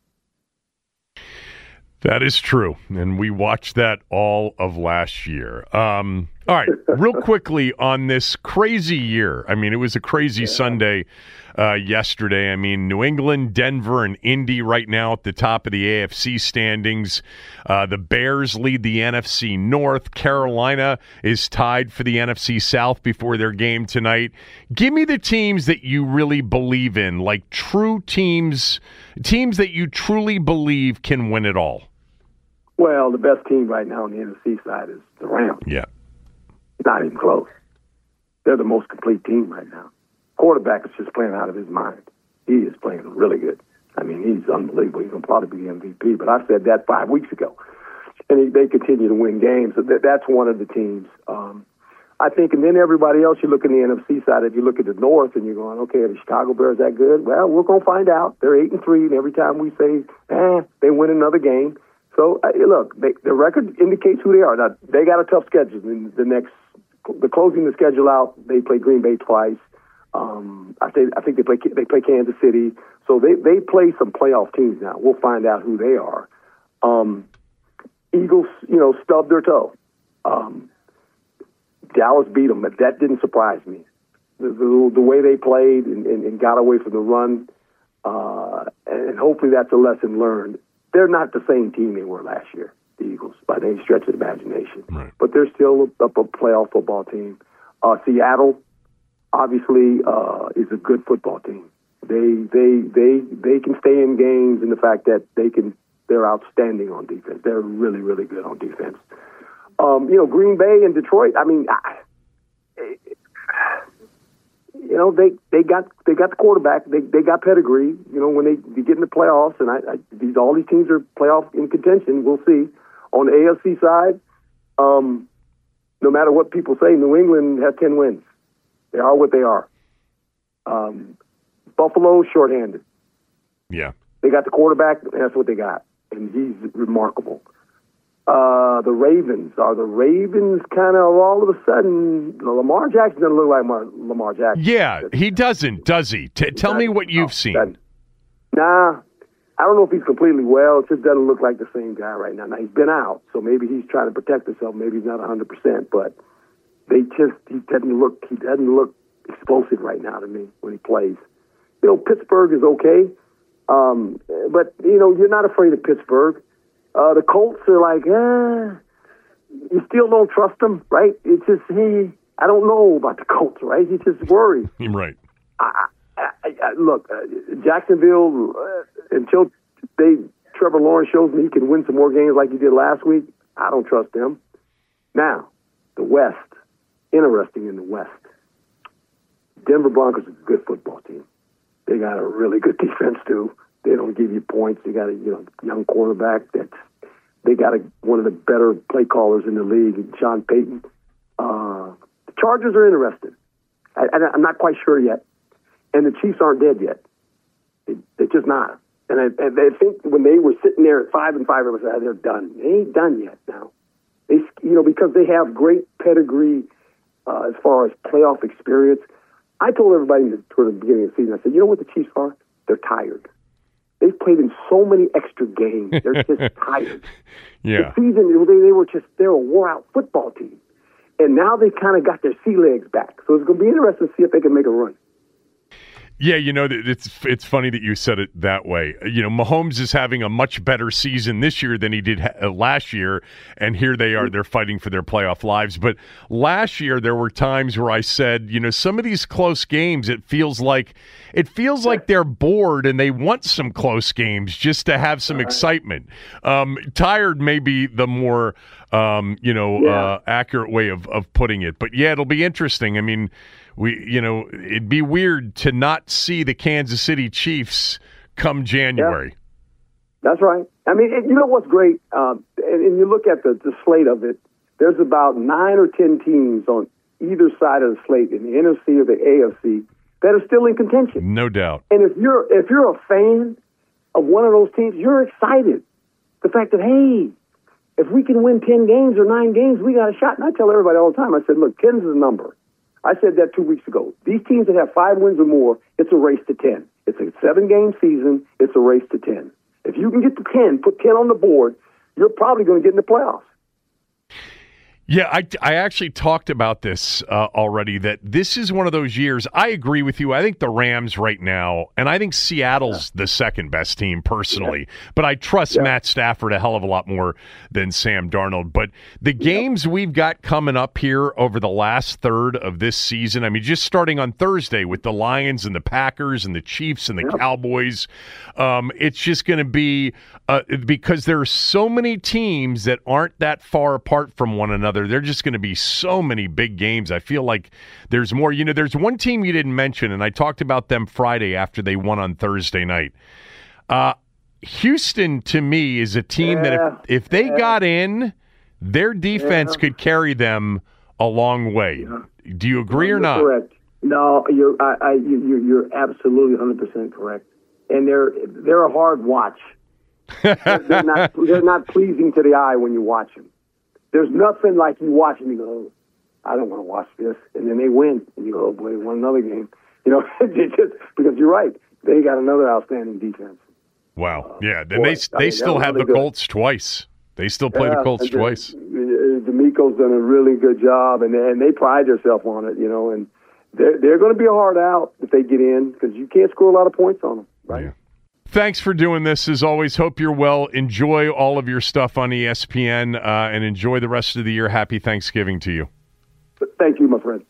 That is true, and we watched that all of last year. All right, real quickly on this crazy year. I mean, it was a crazy Sunday yesterday. I mean, New England, Denver, and Indy right now at the top of the AFC standings. The Bears lead the NFC North. Carolina is tied for the NFC South before their game tonight. Give me the teams that you really believe in, like true teams that you truly believe can win it all. Well, the best team right now on the NFC side is the Rams. Yeah. Not even close. They're the most complete team right now. Quarterback is just playing out of his mind. He is playing really good. I mean, he's unbelievable. He's going to probably be the MVP. But I said that 5 weeks ago. And they continue to win games. So that's one of the teams. I think, and then everybody else, you look in the NFC side, if you look at the North and you're going, okay, are the Chicago Bears that good? Well, we're going to find out. They're 8-3, and every time we say, they win another game. So, look, the record indicates who they are. Now, they got a tough schedule. The closing the schedule out, they play Green Bay twice. I think they play Kansas City. So they play some playoff teams now. We'll find out who they are. Eagles, stubbed their toe. Dallas beat them, but that didn't surprise me. The way they played and got away from the run, and hopefully that's a lesson learned. They're not the same team they were last year, the Eagles, by any stretch of the imagination. Right. But they're still a playoff football team. Seattle, obviously, is a good football team. They can stay in games in the fact that they're outstanding on defense. They're really, really good on defense. Green Bay and Detroit, I mean, they got the quarterback. They got pedigree. When they get in the playoffs, and all these teams are playoff in contention. We'll see. On the AFC side, no matter what people say, New England has 10 wins. They are what they are. Buffalo shorthanded. Yeah, they got the quarterback, and that's what they got, and he's remarkable. The Ravens kind of all of a sudden, Lamar Jackson doesn't look like Lamar Jackson. Yeah, he doesn't, does he? Tell me what you've seen. Nah, I don't know if he's completely well. It just doesn't look like the same guy right now. Now, he's been out, so maybe he's trying to protect himself. Maybe he's not 100%, but he doesn't look explosive right now to me when he plays. Pittsburgh is okay, but, you're not afraid of Pittsburgh. The Colts are like, you still don't trust them, right? It's just, I don't know about the Colts, right? You just worry. Right. Look, Jacksonville, until Trevor Lawrence shows me he can win some more games like he did last week, I don't trust them. Now, the West, interesting in the West. Denver Broncos is a good football team. They got a really good defense, too. They don't give you points. They got a young quarterback they got one of the better play callers in the league, Sean Payton. The Chargers are interested. I'm not quite sure yet. And the Chiefs aren't dead yet. They're just not. And I think when they were sitting there at 5-5, everybody said, they're done. They ain't done yet now. Because they have great pedigree as far as playoff experience. I told everybody toward the beginning of the season, I said, you know what the Chiefs are? They're tired. They've played in so many extra games. They're just tired. Yeah. The season, they're a wore-out football team. And now they kind of got their sea legs back. So it's going to be interesting to see if they can make a run. Yeah, it's funny that you said it that way. Mahomes is having a much better season this year than he did last year, and here they are. They're fighting for their playoff lives. But last year there were times where I said, some of these close games, it feels like they're bored and they want some close games just to have some excitement. Tired may be the more accurate way of putting it. But yeah, it'll be interesting. I mean, it'd be weird to not see the Kansas City Chiefs come January. Yeah. That's right. I mean, you know what's great? And you look at the slate of it, there's about 9 or 10 teams on either side of the slate in the NFC or the AFC that are still in contention. No doubt. And if you're a fan of one of those teams, you're excited. The fact that, hey, if we can win 10 games or 9 games, we got a shot. And I tell everybody all the time, I said, look, 10 is the number. I said that 2 weeks ago. These teams that have 5 wins or more, it's a race to 10. It's a 7-game season. It's a race to 10. If you can get to 10, put 10 on the board, you're probably going to get in the playoffs. Yeah, I actually talked about this already, that this is one of those years. I agree with you. I think the Rams right now, and I think Seattle's the second best team personally, but I trust Matt Stafford a hell of a lot more than Sam Darnold. But the games we've got coming up here over the last third of this season, I mean, just starting on Thursday with the Lions and the Packers and the Chiefs and the Cowboys, it's just going to be because there are so many teams that aren't that far apart from one another. There are just going to be so many big games. I feel like there's more. You know, there's one team you didn't mention, and I talked about them Friday after they won on Thursday night. Houston, to me, is a team that if they got in, their defense could carry them a long way. Do you agree or not? Correct. No, you're absolutely 100% correct. And they're a hard watch. they're not pleasing to the eye when you watch them. There's nothing like you watch them, you go, oh, I don't want to watch this. And then they win. And you go, oh, boy, they won another game. You know, just because you're right. They got another outstanding defense. Wow. Yeah. Then they still have the Colts twice. They still play the Colts twice. D'Amico's done a really good job, and they pride themselves on it, you know. And they're going to be a hard out if they get in because you can't score a lot of points on them, right? Yeah. Thanks for doing this. As always, hope you're well. Enjoy all of your stuff on ESPN and enjoy the rest of the year. Happy Thanksgiving to you. Thank you, my friend.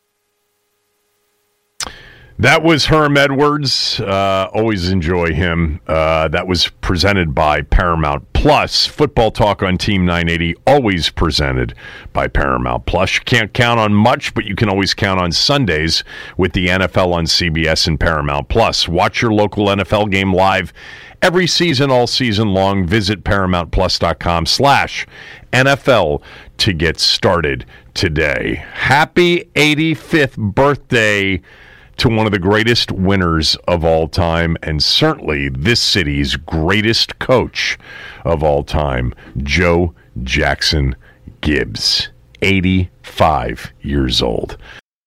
That was Herm Edwards. Always enjoy him. That was presented by Paramount Plus. Football Talk on Team 980, always presented by Paramount Plus. You can't count on much, but you can always count on Sundays with the NFL on CBS and Paramount Plus. Watch your local NFL game live every season, all season long. Visit ParamountPlus.com/NFL to get started today. Happy 85th birthday to one of the greatest winners of all time, and certainly this city's greatest coach of all time, Joe Jackson Gibbs, 85 years old.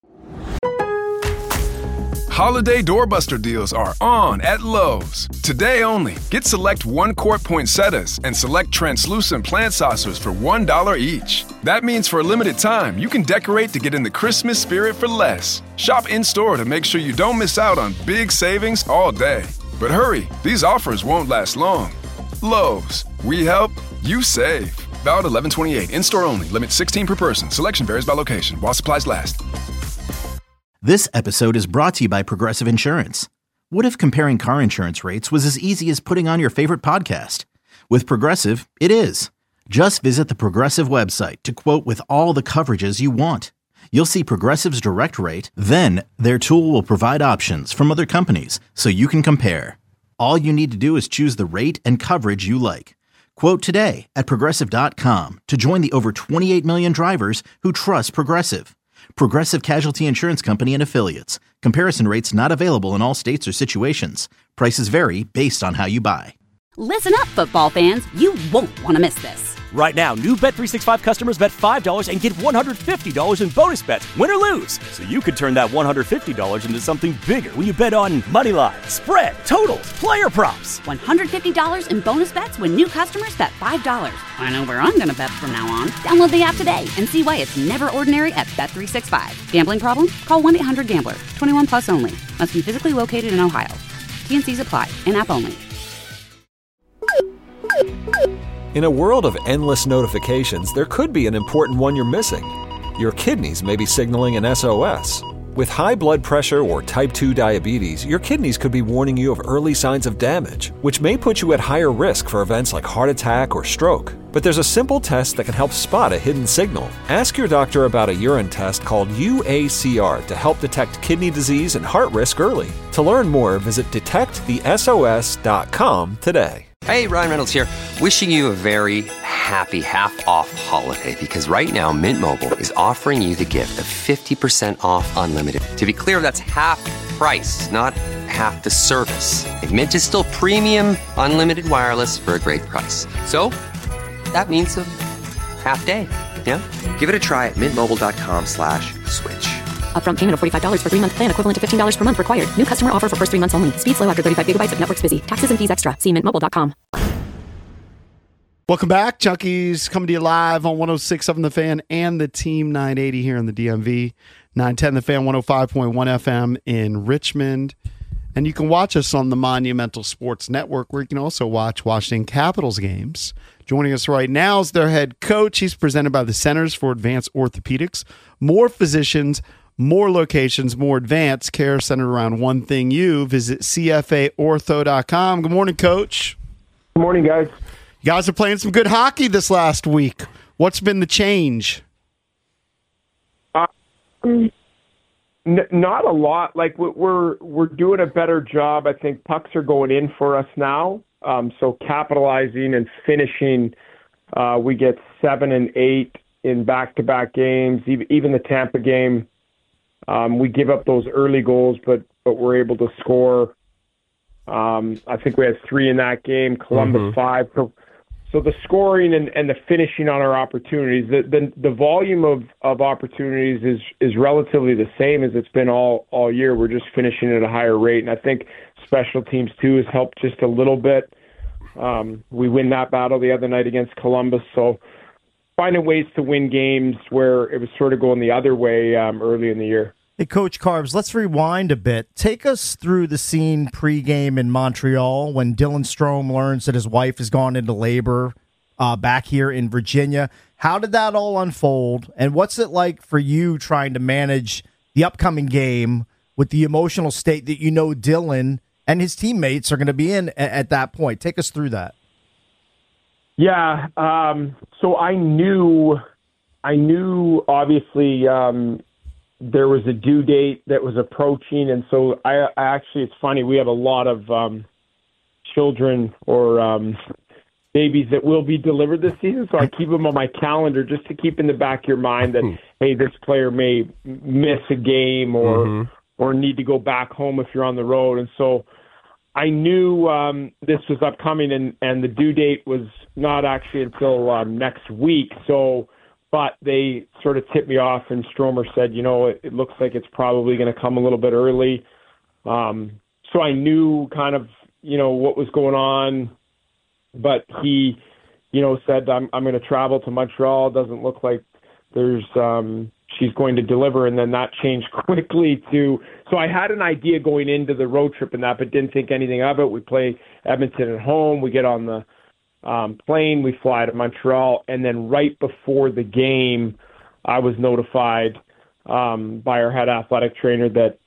Holiday doorbuster deals are on at Lowe's. Today only, get select 1-quart poinsettias and select translucent plant saucers for $1 each. That means for a limited time, you can decorate to get in the Christmas spirit for less. Shop in-store to make sure you don't miss out on big savings all day. But hurry, these offers won't last long. Lowe's, we help, you save. Valid 11/28, in-store only, limit 16 per person. Selection varies by location, while supplies last. This episode is brought to you by Progressive Insurance. What if comparing car insurance rates was as easy as putting on your favorite podcast? With Progressive, it is. Just visit the Progressive website to quote with all the coverages you want. You'll see Progressive's direct rate, then their tool will provide options from other companies so you can compare. All you need to do is choose the rate and coverage you like. Quote today at Progressive.com to join the over 28 million drivers who trust Progressive. Progressive Casualty Insurance Company and Affiliates. Comparison rates not available in all states or situations. Prices vary based on how you buy. Listen up, football fans. You won't want to miss this. Right now, new Bet365 customers bet $5 and get $150 in bonus bets, win or lose. So you could turn that $150 into something bigger when you bet on money line, spread, totals, player props. $150 in bonus bets when new customers bet $5. I know where I'm going to bet from now on. Download the app today and see why it's never ordinary at Bet365. Gambling problem? Call 1-800-GAMBLER. 21 plus only. Must be physically located in Ohio. T&Cs apply. In-app only. In a world of endless notifications, there could be an important one you're missing. Your kidneys may be signaling an SOS. With high blood pressure or type 2 diabetes, your kidneys could be warning you of early signs of damage, which may put you at higher risk for events like heart attack or stroke. But there's a simple test that can help spot a hidden signal. Ask your doctor about a urine test called UACR to help detect kidney disease and heart risk early. To learn more, visit detectthesos.com today. Hey, Ryan Reynolds here, wishing you a very happy half-off holiday, because right now Mint Mobile is offering you the gift of 50% off unlimited. To be clear, that's half price, not half the service. And Mint is still premium unlimited wireless for a great price. So that means a half day, yeah? Give it a try at mintmobile.com/switch. Upfront payment of $45 for 3-month plan, equivalent to $15 per month required. New customer offer for first 3 months only. Speed slow after 35 gigabytes if network's busy. Taxes and fees extra. See mintmobile.com. Welcome back. Junkies coming to you live on 106.7 The Fan and the Team 980 here in the DMV. 910 The Fan, 105.1 FM in Richmond. And you can watch us on the Monumental Sports Network, where you can also watch Washington Capitals games. Joining us right now is their head coach. He's presented by the Centers for Advanced Orthopedics. More physicians, more locations, more advanced care centered around one thing you. Visit CFAortho.com. Good morning, Coach. Good morning, guys. You guys are playing some good hockey this last week. What's been the change? Not a lot. Like, we're doing a better job. I think pucks are going in for us now. So capitalizing and finishing, we get 7 and 8 in back-to-back games. Even the Tampa game, we give up those early goals, but we're able to score. I think we had 3 in that game. Columbus 5. So the scoring and the finishing on our opportunities, the volume of opportunities is relatively the same as it's been all year. We're just finishing at a higher rate, and I think special teams too has helped just a little bit. We win that battle the other night against Columbus, so finding ways to win games where it was sort of going the other way early in the year. Hey, Coach Carbs, let's rewind a bit. Take us through the scene pregame in Montreal when Dylan Strome learns that his wife has gone into labor back here in Virginia. How did that all unfold, and what's it like for you trying to manage the upcoming game with the emotional state that you know Dylan and his teammates are going to be in at that point? Take us through that. Yeah, so I knew obviously there was a due date that was approaching, and so I actually, it's funny, we have a lot of children or babies that will be delivered this season, so I keep them on my calendar just to keep in the back of your mind that, hey, this player may miss a game or need to go back home if you're on the road. And so I knew this was upcoming, and the due date was not actually until next week. But they sort of tipped me off, and Stromer said, it looks like it's probably going to come a little bit early. So I knew kind of, what was going on, but he, said, I'm going to travel to Montreal. Doesn't look like there's she's going to deliver, and then that changed quickly so I had an idea going into the road trip and that, but didn't think anything of it. We play Edmonton at home. We get on the plane, we fly to Montreal, and then right before the game, I was notified by our head athletic trainer that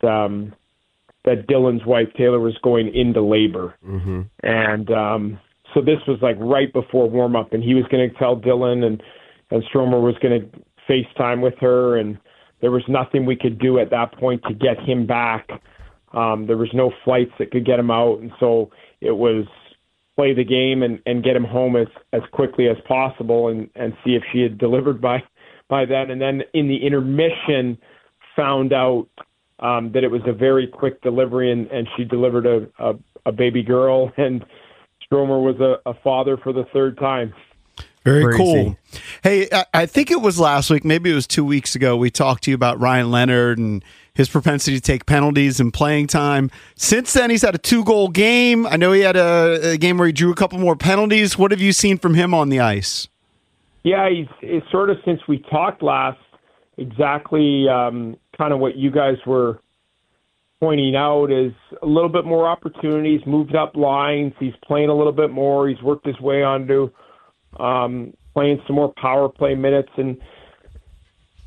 Dylan's wife, Taylor, was going into labor. And so this was like right before warm-up, and he was going to tell Dylan, and Stromer was going to FaceTime with her, and there was nothing we could do at that point to get him back. There was no flights that could get him out, and so it was play the game and get him home as quickly as possible and see if she had delivered by then. And then in the intermission, found out that it was a very quick delivery, and she delivered a baby girl, and Stromer was a father for the third time. Very cool. Hey, I think it was last week, maybe it was 2 weeks ago, we talked to you about Ryan Leonard and his propensity to take penalties and playing time. Since then, he's had a 2-goal game. I know he had a game where he drew a couple more penalties. What have you seen from him on the ice? Yeah, he's sort of, since we talked last, exactly kind of what you guys were pointing out, is a little bit more opportunities, moved up lines. He's playing a little bit more. He's worked his way onto playing some more power play minutes. And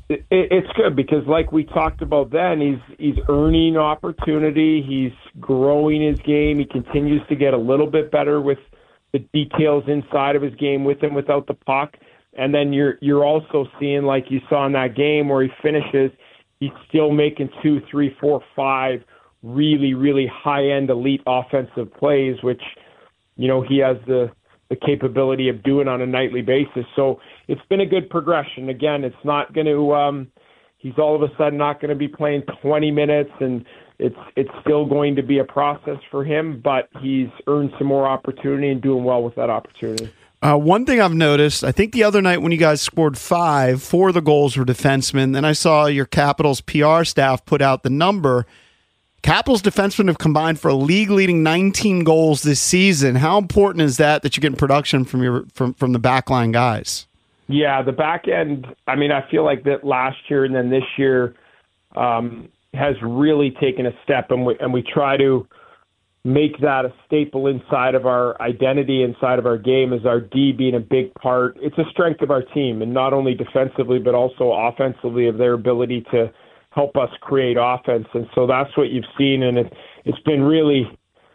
It's good because, like we talked about then, he's earning opportunity. He's growing his game. He continues to get a little bit better with the details inside of his game, with and without the puck. And then you're also seeing, like you saw in that game where he finishes, he's still making 2, 3, 4, 5 really, really high-end elite offensive plays, which, he has the capability of doing on a nightly basis. So it's been a good progression. Again, it's not going to he's all of a sudden not going to be playing 20 minutes, and it's still going to be a process for him, but he's earned some more opportunity and doing well with that opportunity. One thing I've noticed, I think the other night when you guys scored 5, 4 of the goals were defensemen. Then I saw your Capitals PR staff put out the number. Capitals defensemen have combined for a league-leading 19 goals this season. How important is that you're getting production from the backline guys? Yeah, the back end, I feel like that last year and then this year has really taken a step, and we try to make that a staple inside of our identity, inside of our game, as our D being a big part. It's a strength of our team, and not only defensively but also offensively, of their ability to help us create offense. And so that's what you've seen, and it's been really,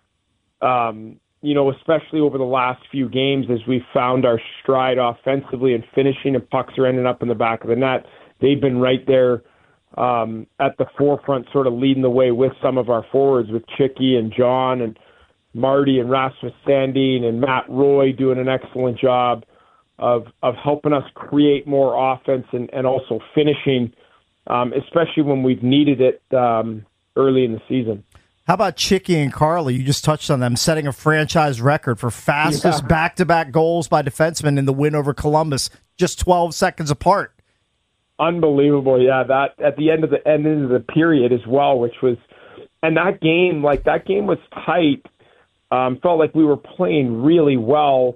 especially over the last few games as we've found our stride offensively and finishing, and pucks are ending up in the back of the net. They've been right there at the forefront, sort of leading the way with some of our forwards, with Chicky and John and Marty and Rasmus Sandin and Matt Roy doing an excellent job of helping us create more offense and also finishing, especially when we've needed it early in the season. How about Chicky and Carly? You just touched on them, setting a franchise record for fastest back-to-back goals by defensemen in the win over Columbus, just 12 seconds apart. Unbelievable, yeah. That at the end of the period as well, which was, and that game was tight. Felt like we were playing really well.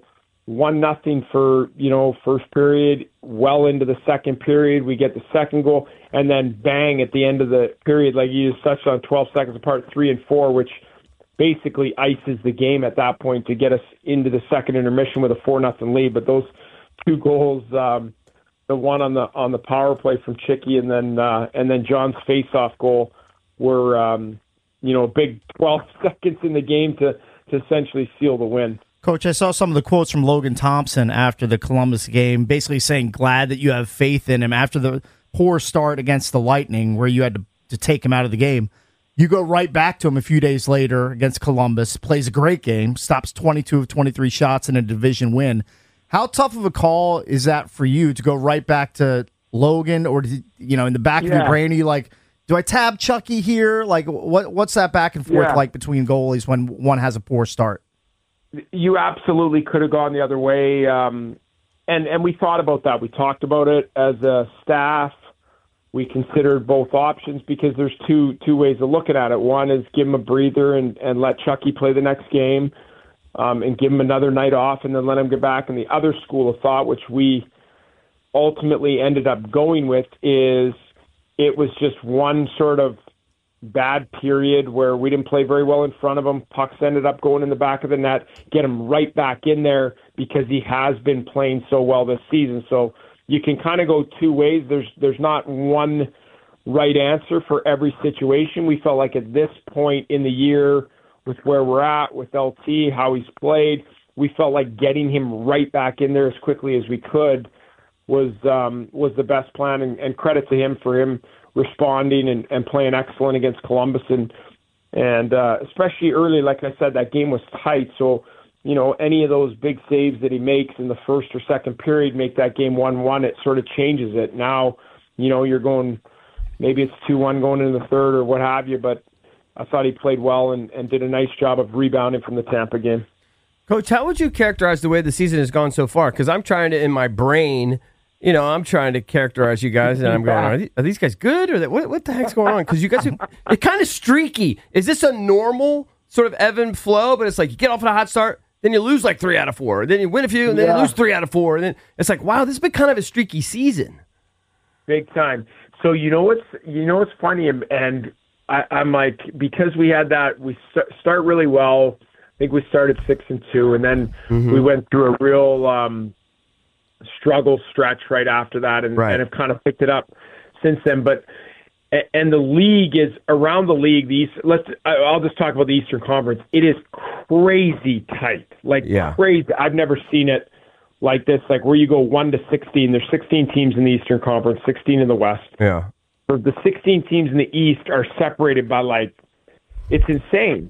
1-0 for first period. Well into the second period, we get the second goal, and then bang at the end of the period, like you just touched on, 12 seconds apart, 3 and 4, which basically ices the game at that point to get us into the second intermission with a 4-0 lead. But those 2 goals. The one on the power play from Chicky, and then John's face-off goal were a big 12 seconds in the game to essentially seal the win. Coach, I saw some of the quotes from Logan Thompson after the Columbus game, basically saying glad that you have faith in him after the poor start against the Lightning, where you had to take him out of the game. You go right back to him a few days later against Columbus, plays a great game, stops 22 of 23 shots in a division win. How tough of a call is that for you to go right back to Logan, or in the back of your brain, are you like, do I tab Chucky here? Like, what's that back and forth like between goalies when one has a poor start? You absolutely could have gone the other way, and we thought about that. We talked about it as a staff. We considered both options because there's two ways of looking at it. One is give him a breather and let Chucky play the next game. And give him another night off and then let him get back. And the other school of thought, which we ultimately ended up going with, is it was just one sort of bad period where we didn't play very well in front of him. Pucks ended up going in the back of the net, get him right back in there because he has been playing so well this season. So you can kind of go 2 ways. There's not one right answer for every situation. We felt like at this point in the year, with where we're at, with LT, how he's played, we felt like getting him right back in there as quickly as we could was the best plan, and credit to him for him responding and playing excellent against Columbus, and especially early, like I said, that game was tight, so any of those big saves that he makes in the first or second period make that game 1-1, it sort of changes it. Now, you're going, maybe it's 2-1 going into the third or what have you, but I thought he played well and did a nice job of rebounding from the Tampa game. Coach, how would you characterize the way the season has gone so far? Because I'm trying to, in my brain, I'm trying to characterize you guys, and I'm going, are these guys good? Or what the heck's going on? Because you guys are kind of streaky. Is this a normal sort of ebb and flow? But it's like you get off on a hot start, then you lose like 3 out of 4. Then you win a few, and then you lose 3 out of 4. And then it's like, wow, this has been kind of a streaky season. Big time. So what's funny, and I'm like, because we had that, we start really well. I think we started 6-2, and then we went through a real struggle stretch right after that, and have kind of picked it up since then. But and the league is around the league. I'll just talk about the Eastern Conference. It is crazy tight, crazy. I've never seen it like this. Like where you go 1 to 16. There's 16 teams in the Eastern Conference, 16 in the West. Yeah. The 16 teams in the East are separated by it's insane.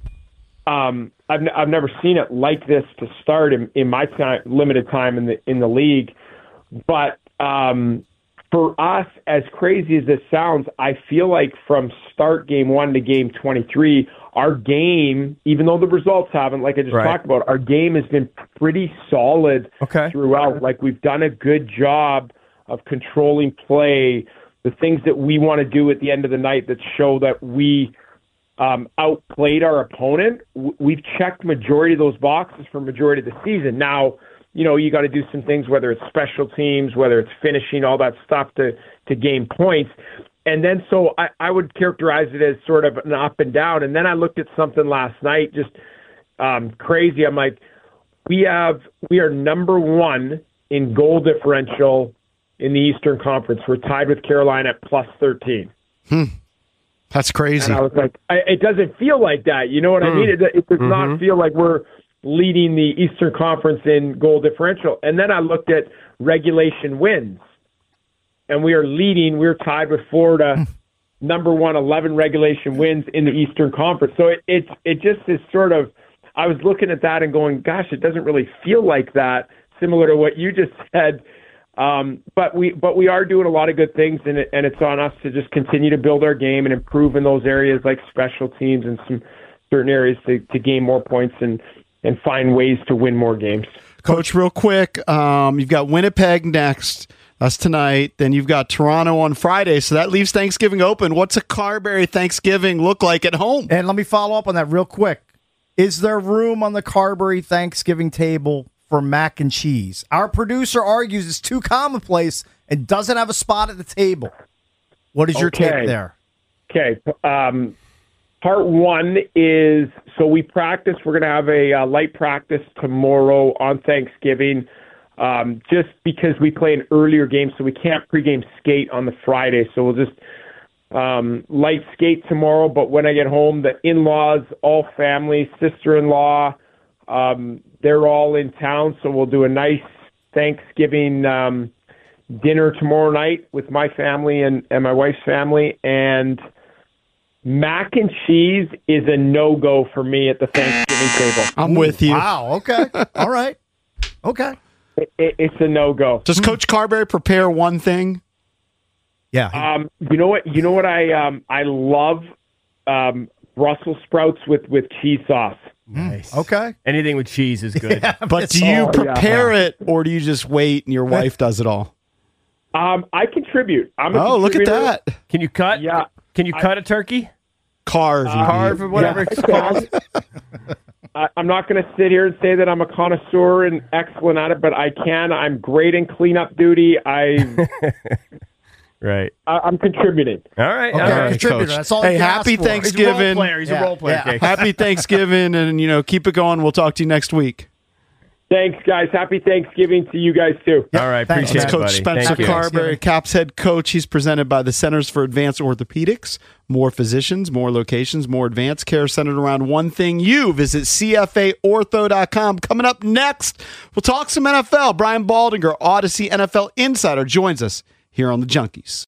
I've never seen it like this to start in my limited time in the league, but for us, as crazy as this sounds, I feel like from start game 1 to game 23, our game, even though the results haven't, like I just talked about, our game has been pretty solid throughout. Like we've done a good job of controlling play, the things that we want to do at the end of the night that show that we outplayed our opponent. We've checked majority of those boxes for majority of the season. Now, you got to do some things, whether it's special teams, whether it's finishing, all that stuff to gain points. And then so I would characterize it as sort of an up and down. And then I looked at something last night, just crazy. I'm like, we are number 1 in goal differential in the Eastern Conference. We're tied with Carolina at plus 13. That's crazy. And I was like, it doesn't feel like that. You know what I mean? It does not feel like we're leading the Eastern Conference in goal differential. And then I looked at regulation wins, and we are leading. We're tied with Florida, number 1, 11 regulation wins in the Eastern Conference. So it just is sort of, I was looking at that and going, gosh, it doesn't really feel like that, similar to what you just said. But we are doing a lot of good things, and it's on us to just continue to build our game and improve in those areas like special teams and some certain areas to gain more points and find ways to win more games. Coach, real quick, you've got Winnipeg next. That's tonight. Then you've got Toronto on Friday, so that leaves Thanksgiving open. What's a Carberry Thanksgiving look like at home? And let me follow up on that real quick. Is there room on the Carberry Thanksgiving table for mac and cheese? Our producer argues it's too commonplace and doesn't have a spot at the table. What is your take there? Okay. Part 1 is, so we practice. We're going to have a light practice tomorrow on Thanksgiving, just because we play an earlier game, so we can't pregame skate on the Friday. So we'll just light skate tomorrow. But when I get home, the in-laws, all family, sister-in-law, they're all in town, so we'll do a nice Thanksgiving dinner tomorrow night with my family and my wife's family. And mac and cheese is a no-go for me at the Thanksgiving table. I'm with you. Wow, okay. All right. Okay. It's a no-go. Does Coach Carberry prepare one thing? Yeah. You know what? I love Brussels sprouts with cheese sauce. Nice. Okay. Anything with cheese is good. Yeah, but do you prepare it, or do you just wait and your wife does it all? I contribute. Look at that. Can you cut? Yeah. Can you cut a turkey? Carve. Carve or whatever it's called. I'm not going to sit here and say that I'm a connoisseur and excellent at it, but I can. I'm great in cleanup duty. Right. I'm contributing. All right. Okay, all right. contributor. Coach. That's all. Hey, you can happy ask for. Thanksgiving. He's a role player. Okay. Happy Thanksgiving, and keep it going. We'll talk to you next week. Thanks, guys. Happy Thanksgiving to you guys, too. All right. Thanks, Appreciate it, Coach buddy. Spencer Thank you. Carberry, Caps head coach. He's presented by the Centers for Advanced Orthopedics. More physicians, more locations, more advanced care centered around one thing. You visit CFAortho.com. Coming up next, we'll talk some NFL. Brian Baldinger, Odyssey NFL Insider, joins us here on the Junkies.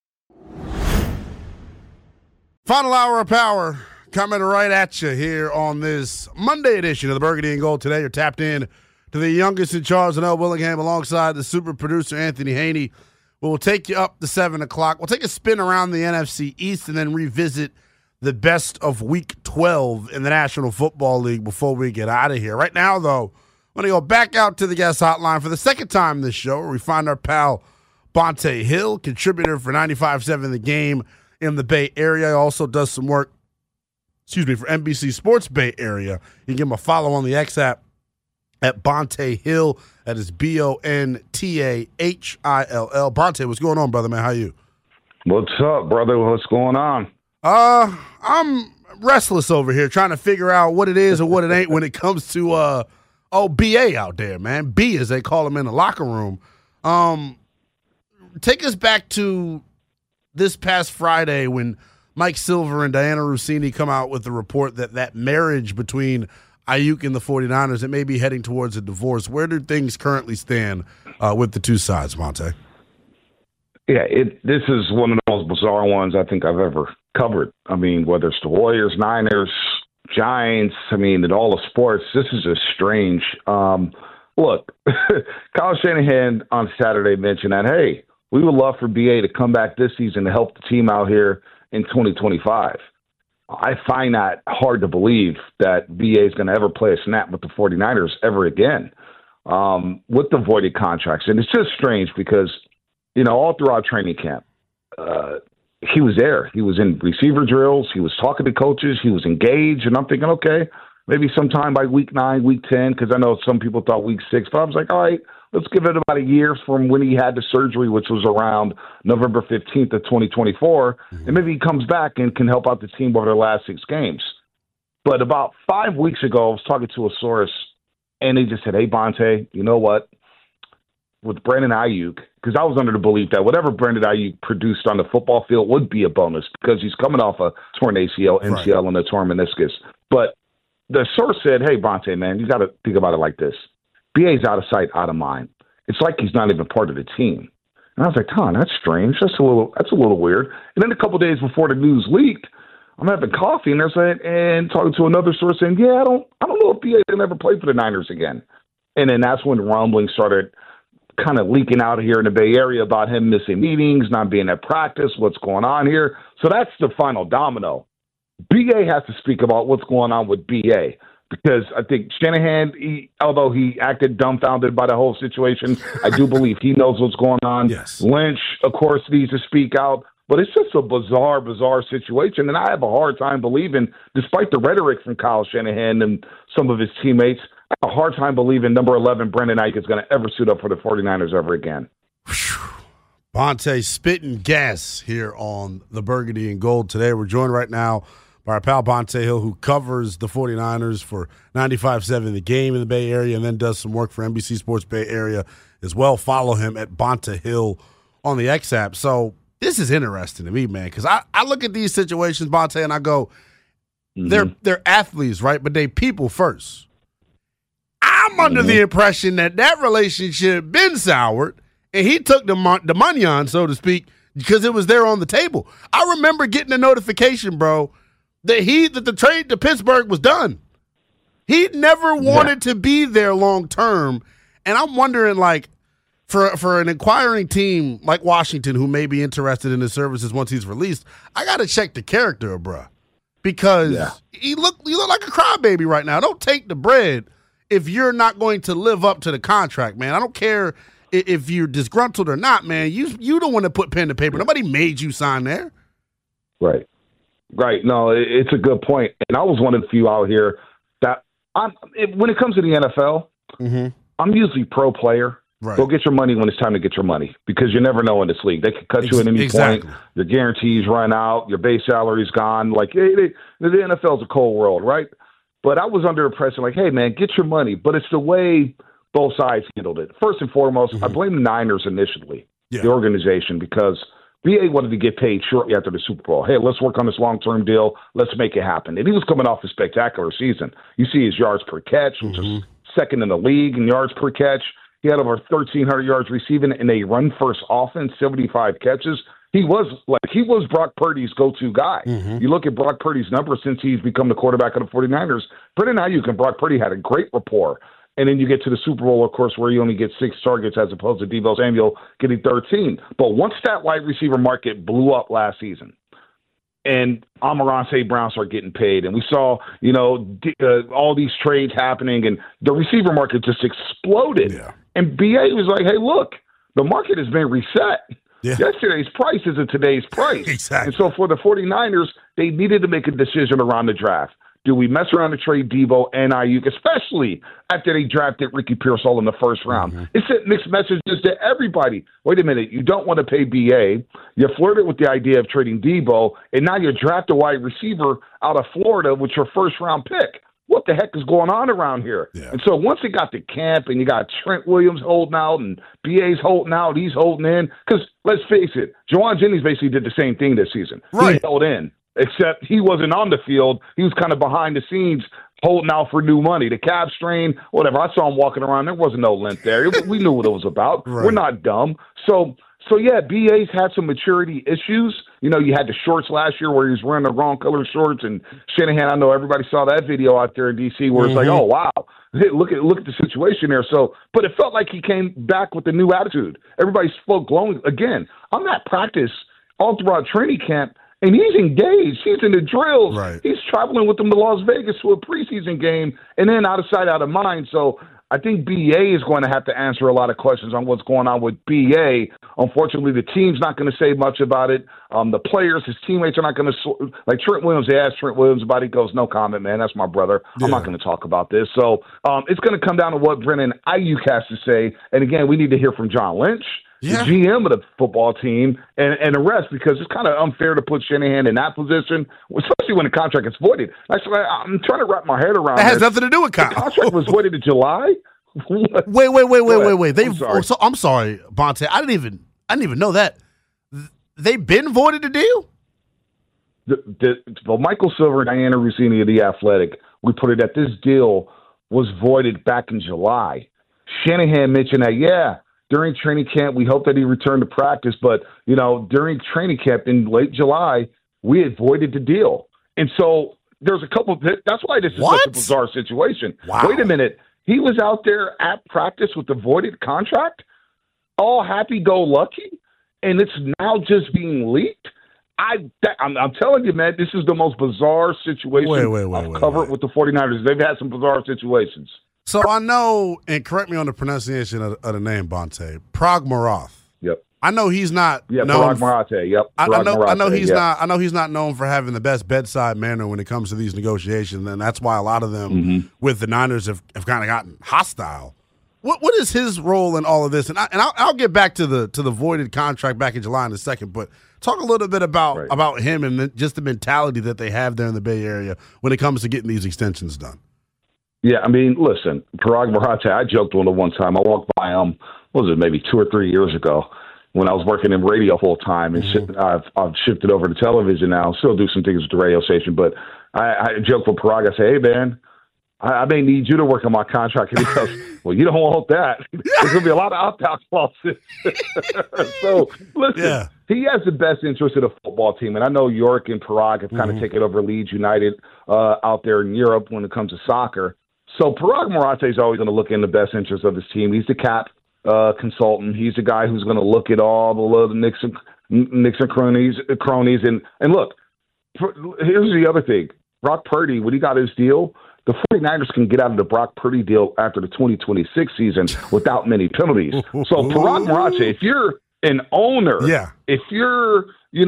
Final hour of power coming right at you here on this Monday edition of the Burgundy and Gold. Today, you're tapped in to the youngest in charge, L. Willingham, alongside the super producer, Anthony Haney. We'll take you up to 7 o'clock. We'll take a spin around the NFC East and then revisit the best of Week 12 in the National Football League before we get out of here. Right now, though, I'm going to go back out to the guest hotline for the second time this show, where we find our pal Bonte Hill, contributor for 95.7 The Game in the Bay Area. Also does some work, for NBC Sports Bay Area. You can give him a follow on the X app at Bonte Hill. That is Bontahill. Bonte, what's going on, brother, man? How you? What's up, brother? What's going on? I'm restless over here trying to figure out what it is or what it ain't when it comes to BA out there, man. B, as they call him in the locker room. Take us back to this past Friday when Mike Silver and Diana Rossini come out with the report that marriage between Ayuk and the 49ers, it may be heading towards a divorce. Where do things currently stand with the two sides, Monte? Yeah, this is one of the most bizarre ones I think I've ever covered. I mean, whether it's the Warriors, Niners, Giants, I mean, in all the sports, this is just strange. Look, Kyle Shanahan on Saturday mentioned that, hey, we would love for BA to come back this season to help the team out here in 2025. I find that hard to believe that BA is going to ever play a snap with the 49ers ever again with the voided contracts. And it's just strange because, you know, all throughout training camp, he was there. He was in receiver drills. He was talking to coaches. He was engaged. And I'm thinking, okay, maybe sometime by week 9, week 10, because I know some people thought week 6. But I was like, all right, let's give it about a year from when he had the surgery, which was around November 15th of 2024. And maybe he comes back and can help out the team over the last 6 games. But about 5 weeks ago, I was talking to a source, and they just said, hey, Bonte, you know what? With Brandon Ayuk, because I was under the belief that whatever Brandon Ayuk produced on the football field would be a bonus because he's coming off a torn ACL, MCL, and a torn meniscus. But the source said, hey, Bonte, man, you got to think about it like this. BA's out of sight, out of mind. It's like he's not even part of the team. And I was like, Tom, that's strange. That's a little weird. And then a couple of days before the news leaked, I'm having coffee and they're saying, and talking to another source saying, yeah, I don't know if BA can ever play for the Niners again. And then that's when the rumbling started kind of leaking out here in the Bay Area about him missing meetings, not being at practice, what's going on here. So that's the final domino. BA has to speak about what's going on with BA because I think Shanahan, although he acted dumbfounded by the whole situation, I do believe he knows what's going on. Yes. Lynch, of course, needs to speak out. But it's just a bizarre situation. And I have a hard time believing, despite the rhetoric from Kyle Shanahan and some of his teammates, I have a hard time believing number 11, Brandon Ayuk, is going to ever suit up for the 49ers ever again. Bonte spitting gas here on the Burgundy and Gold today. We're joined right now by our pal Bonte Hill, who covers the 49ers for 95.7 The Game in the Bay Area and then does some work for NBC Sports Bay Area as well. Follow him at Bonte Hill on the X app. So this is interesting to me, man, because I look at these situations, Bonte, and I go, they're athletes, right? But they people first. I'm under the impression that relationship been soured, and he took the money on, so to speak, because it was there on the table. I remember getting a notification, bro, that the trade to Pittsburgh was done. He never wanted to be there long term, and I'm wondering, like, for an inquiring team like Washington who may be interested in his services once he's released, I got to check the character, bro, because you look like a crybaby right now. Don't take the bread if you're not going to live up to the contract, man. I don't care if you're disgruntled or not, man. You don't want to put pen to paper. Nobody made you sign there. Right. No, it's a good point. And I was one of the few out here that when it comes to the NFL, I'm usually pro player. Right. Go get your money when it's time to get your money because you never know in this league. They could cut you at any point. Your guarantees run out. Your base salary's gone. Like, the NFL's a cold world, right? But I was under impression, like, hey, man, get your money. But it's the way both sides handled it. First and foremost, I blame the Niners initially, the organization, because BA wanted to get paid shortly after the Super Bowl. Hey, let's work on this long-term deal. Let's make it happen. And he was coming off a spectacular season. You see his yards per catch, which is second in the league in yards per catch. He had over 1,300 yards receiving in a run-first offense, 75 catches. He was Brock Purdy's go-to guy. You look at Brock Purdy's numbers since he's become the quarterback of the 49ers. Brandon Ayuk and Brock Purdy had a great rapport. And then you get to the Super Bowl, of course, where you only get 6 targets as opposed to Deebo Samuel getting 13. But once that wide receiver market blew up last season, and Amon-Ra St. Brown started getting paid, and we saw, all these trades happening, and the receiver market just exploded. And BA was like, hey, look, the market has been reset. Yesterday's price isn't today's price. Exactly. And so for the 49ers, they needed to make a decision around the draft. Do we mess around and trade Deebo and Ayuk, especially after they drafted Ricky Pearsall in the first round? It sent mixed messages to everybody. Wait a minute, you don't want to pay BA. You flirted with the idea of trading Deebo, and now you draft a wide receiver out of Florida with your first-round pick. what the heck is going on around here? Yeah. And so once it got to camp and you got Trent Williams holding out and BA's holding out, he's holding in. Because let's face it, Juwan Jennings basically did the same thing this season. Right. He held in, except he wasn't on the field. He was kind of behind the scenes holding out for new money. The calf strain, whatever. I saw him walking around. There wasn't no limp there. We knew what it was about. Right. We're not dumb. So yeah, BA's had some maturity issues. You know, you had the shorts last year where he was wearing the wrong color shorts, and Shanahan, I know everybody saw that video out there in D.C. where it's like, oh, wow, look at the situation there. So, but it felt like he came back with a new attitude. Everybody spoke glowing. Again, I'm at practice all throughout training camp, and he's engaged. He's in the drills. Right. He's traveling with them to Las Vegas to a preseason game, and then out of sight, out of mind. So I think BA is going to have to answer a lot of questions on what's going on with BA. Unfortunately, the team's not going to say much about it. The players, his teammates are not going to – like Trent Williams, they asked Trent Williams about it. He goes, no comment, man. That's my brother. Yeah. I'm not going to talk about this. So it's going to come down to what Brennan Ayuk has to say. And, again, we need to hear from John Lynch, the GM of the football team, and the rest, because it's kind of unfair to put Shanahan in that position, especially when the contract is voided. Actually, I'm trying to wrap my head around that. Has nothing to do with Kyle. The contract was voided in July. Wait. I'm sorry, Bonte. I didn't even know that. They've been voided the deal? Well, Michael Silver and Diana Rossini of The Athletic, we put it that this deal was voided back in July. Shanahan mentioned that, during training camp, we hope that he returned to practice. But, during training camp in late July, we had voided the deal. And so there's a couple – that's why this is such a bizarre situation. Wow. Wait a minute. He was out there at practice with the voided contract, all happy-go-lucky, and it's now just being leaked? I'm telling you, man, this is the most bizarre situation I've covered with the 49ers. They've had some bizarre situations. So I know, and correct me on the pronunciation of the name, Bonte, Parag Marath. Yep. I know he's not known. Parag Marath. Yep. I know he's not. I know he's not known for having the best bedside manner when it comes to these negotiations, and that's why a lot of them with the Niners have kind of gotten hostile. What is his role in all of this? And I'll get back to the voided contract back in July in a second, but talk a little bit about him and just the mentality that they have there in the Bay Area when it comes to getting these extensions done. Yeah, I mean, listen, Parag Marath, I joked with him one time. I walked by him, maybe 2 or 3 years ago when I was working in radio full time, and I've shifted over to television now. Still do some things with the radio station, but I joke with Parag. I say, hey, man, I may need you to work on my contract. And he goes, well, you don't want that. There's going to be a lot of opt-out clauses. So, listen, he has the best interest of the football team. And I know York and Parag have kind of taken over Leeds United out there in Europe when it comes to soccer. So Parag Marath is always going to look in the best interest of his team. He's the cap consultant. He's the guy who's going to look at all the little Nixon cronies. And look, here's the other thing. Brock Purdy, when he got his deal, the 49ers can get out of the Brock Purdy deal after the 2026 season without many penalties. So Parag Marath, if you're an owner, if you're,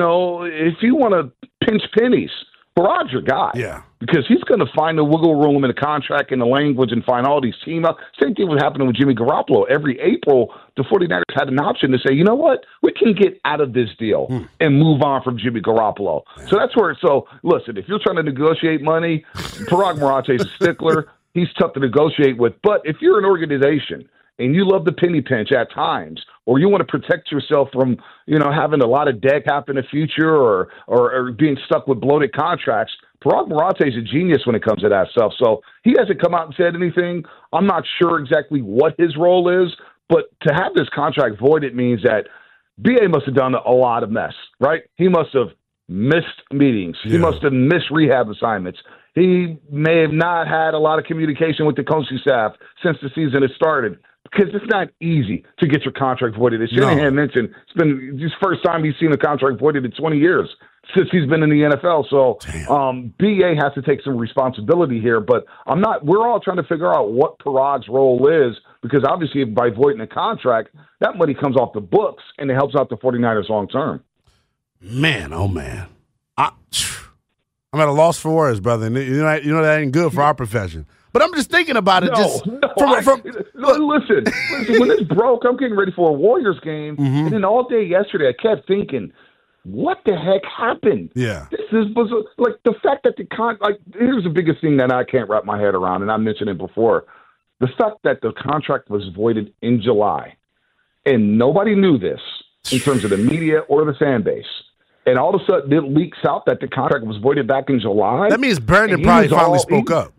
if you want to pinch pennies, Parag's your guy. Yeah. Because he's going to find the wiggle room in the contract and the language and find all these team up. Same thing was happening with Jimmy Garoppolo. Every April, the 49ers had an option to say, you know what? We can get out of this deal and move on from Jimmy Garoppolo. So that's where – so, listen, if you're trying to negotiate money, Parag Marath is a stickler. He's tough to negotiate with. But if you're an organization and you love the penny pinch at times, or you want to protect yourself from, having a lot of debt happen in the future or being stuck with bloated contracts, Parag Marath is a genius when it comes to that stuff. So he hasn't come out and said anything. I'm not sure exactly what his role is, but to have this contract voided means that BA must have done a lot of mess, right? He must have missed meetings. Yeah. He must have missed rehab assignments. He may have not had a lot of communication with the coaching staff since the season has started. Because it's not easy to get your contract voided. As Shanahan mentioned, it's been his first time he's seen a contract voided in 20 years since he's been in the NFL. So BA has to take some responsibility here. But we're all trying to figure out what Parag's role is, because obviously by voiding a contract, that money comes off the books and it helps out the 49ers long term. Man, oh man. I'm at a loss for words, brother. And you know that ain't good for our profession. But I'm just thinking about it. Listen, when this broke, I'm getting ready for a Warriors game, and then all day yesterday I kept thinking, what the heck happened? Yeah. This is bizarre. Like the fact that here's the biggest thing that I can't wrap my head around, and I mentioned it before. The fact that the contract was voided in July, and nobody knew this in terms of the media or the fan base. And all of a sudden it leaks out that the contract was voided back in July. That means Brandon probably finally spoke up.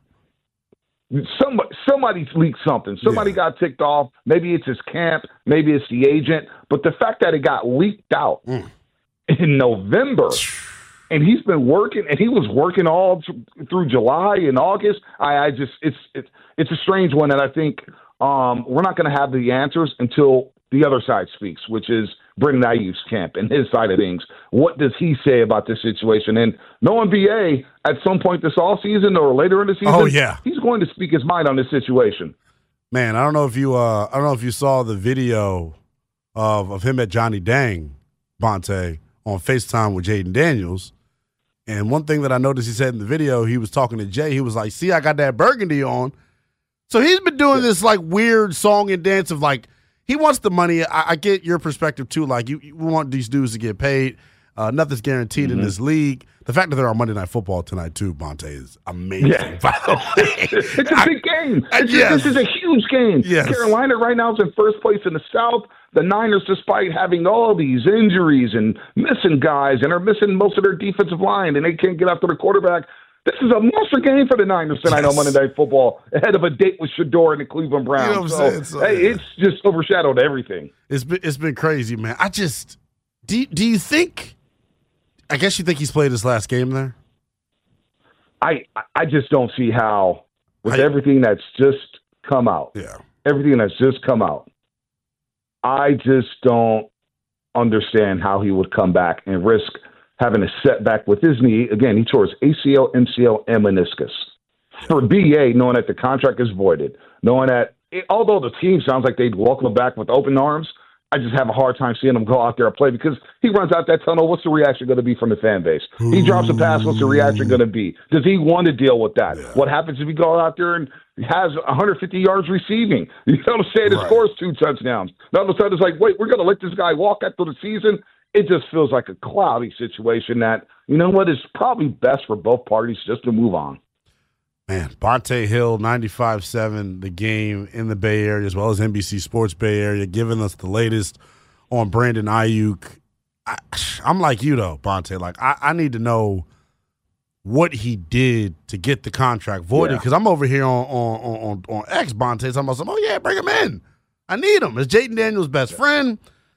Somebody leaked something. Somebody got ticked off. Maybe it's his camp. Maybe it's the agent. But the fact that it got leaked out in November, and he's been working, and he was working all through July and August. It's a strange one, and I think we're not going to have the answers until the other side speaks, which is Brendan Ayuk's camp and his side of things. What does he say about this situation? And knowing BA, at some point this offseason or later in the season, he's going to speak his mind on this situation. Man, I don't know if you saw the video of him at Johnny Dang, Bonte, on FaceTime with Jaden Daniels. And one thing that I noticed he said in the video, he was talking to Jay. He was like, "See, I got that burgundy on." So he's been doing this like weird song and dance of like, he wants the money. I get your perspective, too. Like, you want these dudes to get paid. Nothing's guaranteed in this league. The fact that they're on Monday Night Football tonight, too, Bonte, is amazing, by the way. It's a big game. This is a huge game. Yes. Carolina right now is in first place in the South. The Niners, despite having all these injuries and missing guys and are missing most of their defensive line, and they can't get after the quarterback, this is a monster game for the Niners tonight on Monday Night Football, ahead of a date with Shador and the Cleveland Browns. You know what I'm saying? So, it's just overshadowed everything. It's been crazy, man. Do you think? I guess you think he's played his last game there. I just don't see how, with everything that's just come out. Yeah. Everything that's just come out. I just don't understand how he would come back and risk having a setback with his knee. Again, he tore his ACL, MCL, and meniscus. For BA, knowing that the contract is voided, knowing that, although the team sounds like they'd welcome him back with open arms, I just have a hard time seeing him go out there and play because he runs out that tunnel. What's the reaction going to be from the fan base? He drops a pass. What's the reaction going to be? Does he want to deal with that? What happens if he goes out there and has 150 yards receiving? You know what I'm saying? It scores 2 touchdowns. All of a sudden, it's like, wait, we're going to let this guy walk after the season? It just feels like a cloudy situation that, you know what, is probably best for both parties just to move on. Man, Bonte Hill, 95.7, the game in the Bay Area, as well as NBC Sports Bay Area, giving us the latest on Brandon Ayuk. I'm like you, though, Bonte. Like, I need to know what he did to get the contract voided because I'm over here on X, Bonte, talking about something, bring him in. I need him. It's Jaden Daniels' best friend.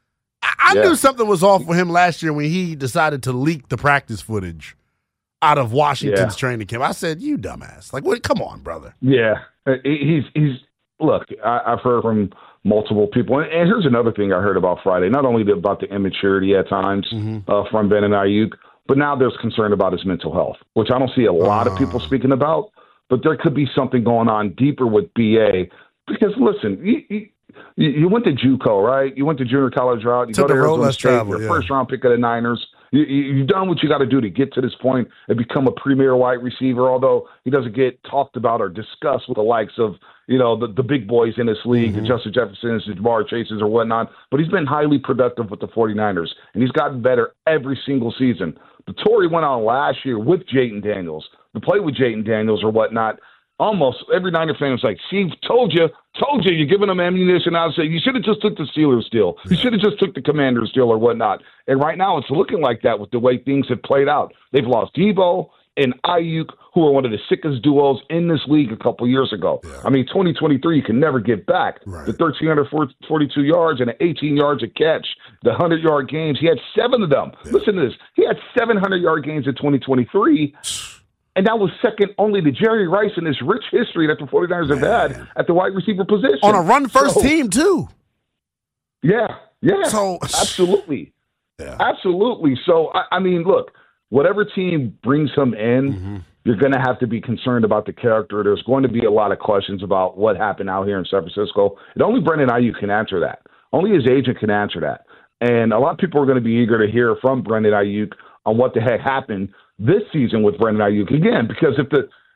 I knew something was off with him last year when he decided to leak the practice footage out of Washington's training camp. I said, "You dumbass! Like, what? Come on, brother." Yeah, he's. Look, I've heard from multiple people, and here's another thing I heard about Friday. Not only about the immaturity at times from Brandon Ayuk, but now there's concern about his mental health, which I don't see a lot of people speaking about. But there could be something going on deeper with BA because listen. You went to JUCO, right? You went to junior college route. You go to Arizona State, you're first round pick of the Niners. You've done what you got to do to get to this point and become a premier wide receiver, although he doesn't get talked about or discussed with the likes of, the big boys in this league, the Justin Jeffersons, the Jamar Chases or whatnot. But he's been highly productive with the 49ers, and he's gotten better every single season. The story went on last year with Jaden Daniels, to play with Jaden Daniels or whatnot. Almost every Niner fan was like, "See, told you, you're giving them ammunition." I say, you should have just took the Steelers deal. You should have just took the Commanders deal or whatnot. And right now it's looking like that with the way things have played out. They've lost Debo and Ayuk, who are one of the sickest duos in this league a couple years ago. I mean, 2023, you can never get back. The 1,342 yards and 18 yards a catch, the 100-yard games. He had 7 of them. Listen to this. He had 700-yard games in 2023. And that was second only to Jerry Rice in this rich history that the 49ers have had at the wide receiver position. On a run-first team, too. Yeah. So, absolutely. Absolutely. So, I mean, look, whatever team brings him in, you're going to have to be concerned about the character. There's going to be a lot of questions about what happened out here in San Francisco. And only Brandon Ayuk can answer that. Only his agent can answer that. And a lot of people are going to be eager to hear from Brandon Ayuk on what the heck happened this season with Brandon Ayuk again, because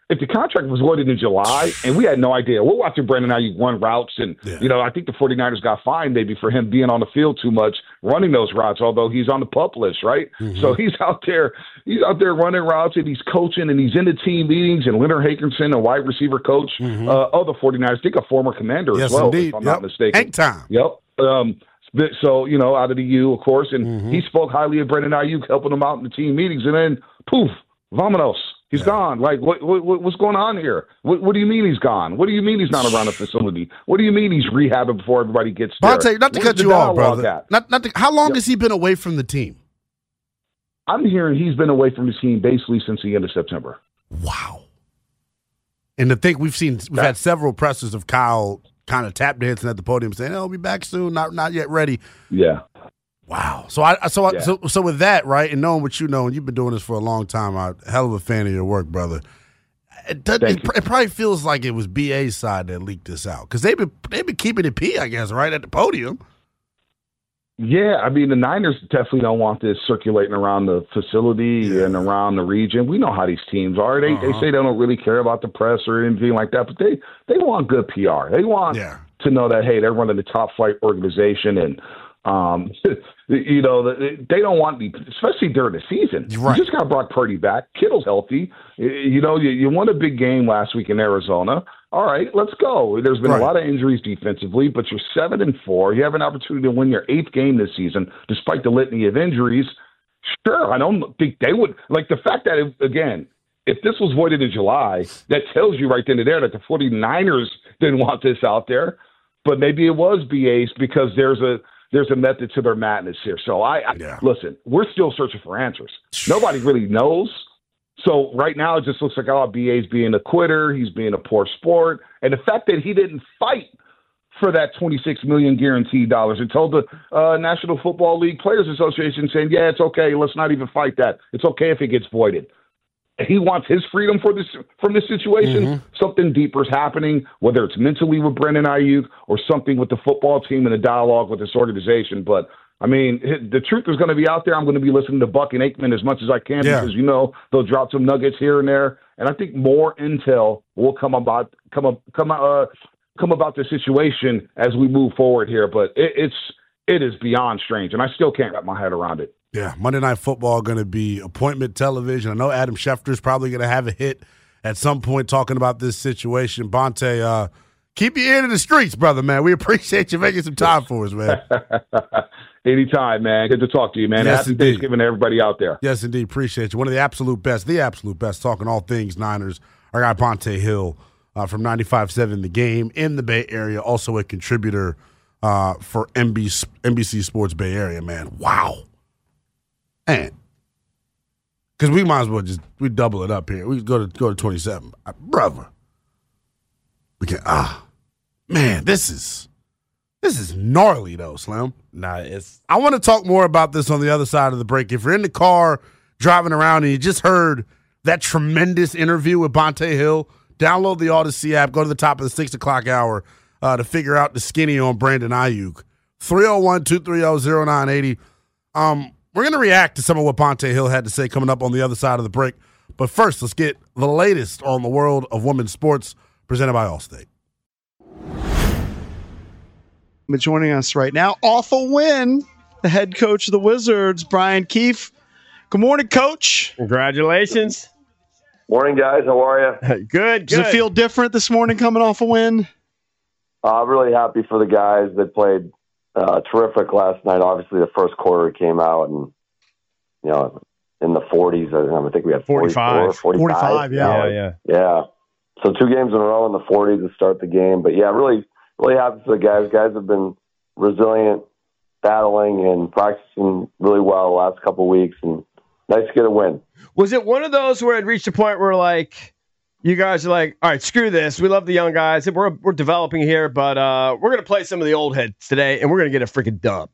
if the contract was voided in July and we had no idea, we're watching Brandon Ayuk run routes. And, I think the 49ers got fined maybe for him being on the field too much, running those routes, although he's on the PUP list, right? Mm-hmm. So he's out there running routes and he's coaching and he's in the team meetings. And Leonard Hankerson, a wide receiver coach of the 49ers, I think a former commander as well, indeed. if I'm not mistaken. Hank time. Yep. So, out of the U, of course, and he spoke highly of Brandon Ayuk, helping him out in the team meetings, and then, poof, vamonos. He's gone. Like, what's going on here? What do you mean he's gone? What do you mean he's not around the facility? What do you mean he's rehabbing before everybody gets there? Bonte, not to cut you off, brother. How long has he been away from the team? I'm hearing he's been away from the team basically since the end of September. Wow. And to think we've had several pressers of Kyle kind of tap dancing at the podium saying, "I'll be back soon, not yet ready." Yeah. Wow. So with that, right, and knowing what you know, and you've been doing this for a long time, I'm a hell of a fan of your work, brother. It probably feels like it was BA's side that leaked this out because they've been keeping it P, I guess, right at the podium. Yeah, I mean, the Niners definitely don't want this circulating around the facility and around the region. We know how these teams are. They say they don't really care about the press or anything like that, but they want good PR. They want to know that, hey, they're running the top flight organization and, they don't want me, especially during the season. Right. You just got Brock Purdy back. Kittle's healthy. You won a big game last week in Arizona. All right, let's go. There's been a lot of injuries defensively, but you're 7-4. You have an opportunity to win your 8th game this season, despite the litany of injuries. Sure, I don't think they would like the fact that if this was voided in July, that tells you right then and there that the 49ers didn't want this out there. But maybe it was BA's because there's a method to their madness here. So listen, we're still searching for answers. Nobody really knows. So right now it just looks like, BA's being a quitter. He's being a poor sport. And the fact that he didn't fight for that $26 million guaranteed dollars and told the National Football League Players Association saying, yeah, it's okay. Let's not even fight that. It's okay if it gets voided. He wants his freedom from this situation. Something deeper is happening, whether it's mentally with Brandon Ayuk or something with the football team and the dialogue with this organization. But, I mean, the truth is going to be out there. I'm going to be listening to Buck and Aikman as much as I can because, they'll drop some nuggets here and there. And I think more intel will come about the situation as we move forward here. But it is beyond strange, and I still can't wrap my head around it. Yeah, Monday Night Football going to be appointment television. I know Adam Schefter's probably going to have a hit at some point talking about this situation. Bonte, keep your ear to the streets, brother, man. We appreciate you making some time for us, man. Anytime, man. Good to talk to you, man. Yes, Happy Thanksgiving to everybody out there. Yes, indeed. Appreciate you. One of the absolute best, talking all things Niners. Our guy Bonte Hill from 95.7 The Game in the Bay Area, also a contributor for NBC Sports Bay Area, man. Wow. Man, because we might as well we double it up here. We go to 27, brother. We can man, this is gnarly though, Slim. I want to talk more about this on the other side of the break. If you're in the car driving around and you just heard that tremendous interview with Bonte Hill, download the Odyssey app. Go to the top of the 6 o'clock hour to figure out the skinny on Brandon Ayuk. 301-230-0980. We're going to react to some of what Bonte Hill had to say coming up on the other side of the break. But first, let's get the latest on the world of women's sports presented by Allstate. But joining us right now, off a win, the head coach of the Wizards, Brian Keefe. Good morning, Coach. Congratulations. Morning, guys. How are you? Good. Does it feel different this morning coming off a win? I'm really happy for the guys that played terrific last night. Obviously, the first quarter came out and, in the 40s. I think we had 45. 45, yeah. So 2 games in a row in the 40s to start the game. But, yeah, really, really happy for the guys. Guys have been resilient, battling, and practicing really well the last couple of weeks. And nice to get a win. Was it one of those where it reached a point where, you guys are like, all right, screw this. We love the young guys. We're developing here, but we're going to play some of the old heads today, and we're going to get a freaking dub.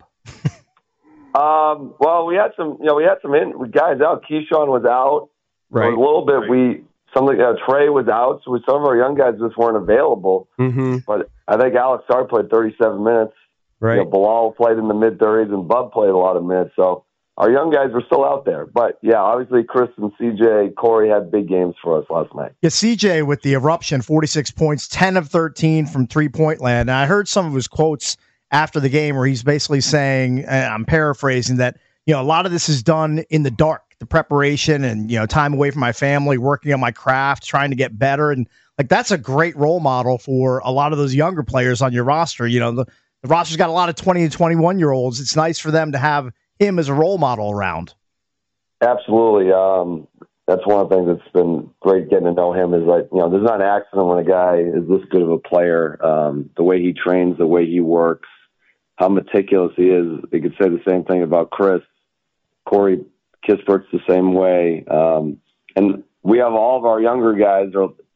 Well, we had some guys out. Keyshawn was out. Right. A little bit. Trey was out, so some of our young guys just weren't available. Mm-hmm. But I think Alex Sarr played 37 minutes. Right. Bilal played in the mid-30s, and Bub played a lot of minutes. So our young guys were still out there. But, yeah, obviously Chris and CJ, Corey had big games for us last night. Yeah, CJ with the eruption, 46 points, 10 of 13 from three-point land. And I heard some of his quotes after the game where he's basically saying, I'm paraphrasing, that a lot of this is done in the dark, the preparation and, time away from my family, working on my craft, trying to get better. And that's a great role model for a lot of those younger players on your roster. The roster's got a lot of 20 and 21-year-olds. It's nice for them to have him as a role model around. Absolutely. That's one of the things that's been great getting to know him is there's not an accident when a guy is this good of a player. The way he trains, the way he works, how meticulous he is. You could say the same thing about Chris. Corey Kispert's the same way. And we have all of our younger guys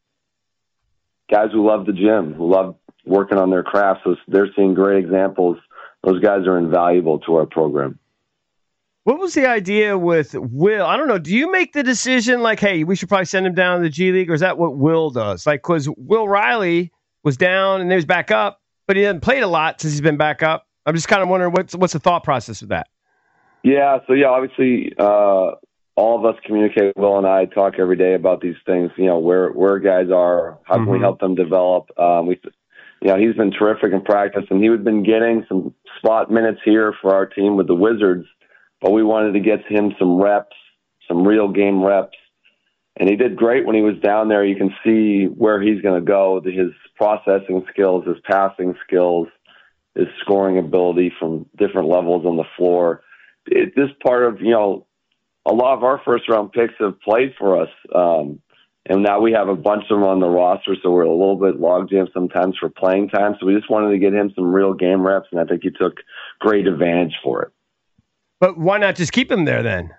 who love the gym, who love working on their craft. So they're seeing great examples. Those guys are invaluable to our program. What was the idea with Will? I don't know. Do you make the decision hey, we should probably send him down to the G League, or is that what Will does? Because Will Riley was down and then he was back up, but he hasn't played a lot since he's been back up. I'm just kind of wondering what's the thought process with that? Yeah, so obviously all of us communicate. Will and I talk every day about these things, where guys are, how can we help them develop. He's been terrific in practice, and he's been getting some spot minutes here for our team with the Wizards. But we wanted to get him some reps, some real game reps. And he did great when he was down there. You can see where he's going to go, his processing skills, his passing skills, his scoring ability from different levels on the floor. This part of, a lot of our first-round picks have played for us. And now we have a bunch of them on the roster, so we're a little bit logjammed sometimes for playing time. So we just wanted to get him some real game reps, and I think he took great advantage for it. But why not just keep him there then?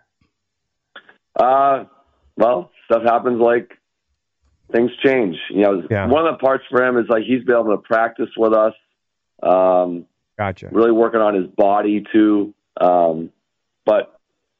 Well, stuff happens, things change. One of the parts for him is he's been able to practice with us. Gotcha. Really working on his body too. But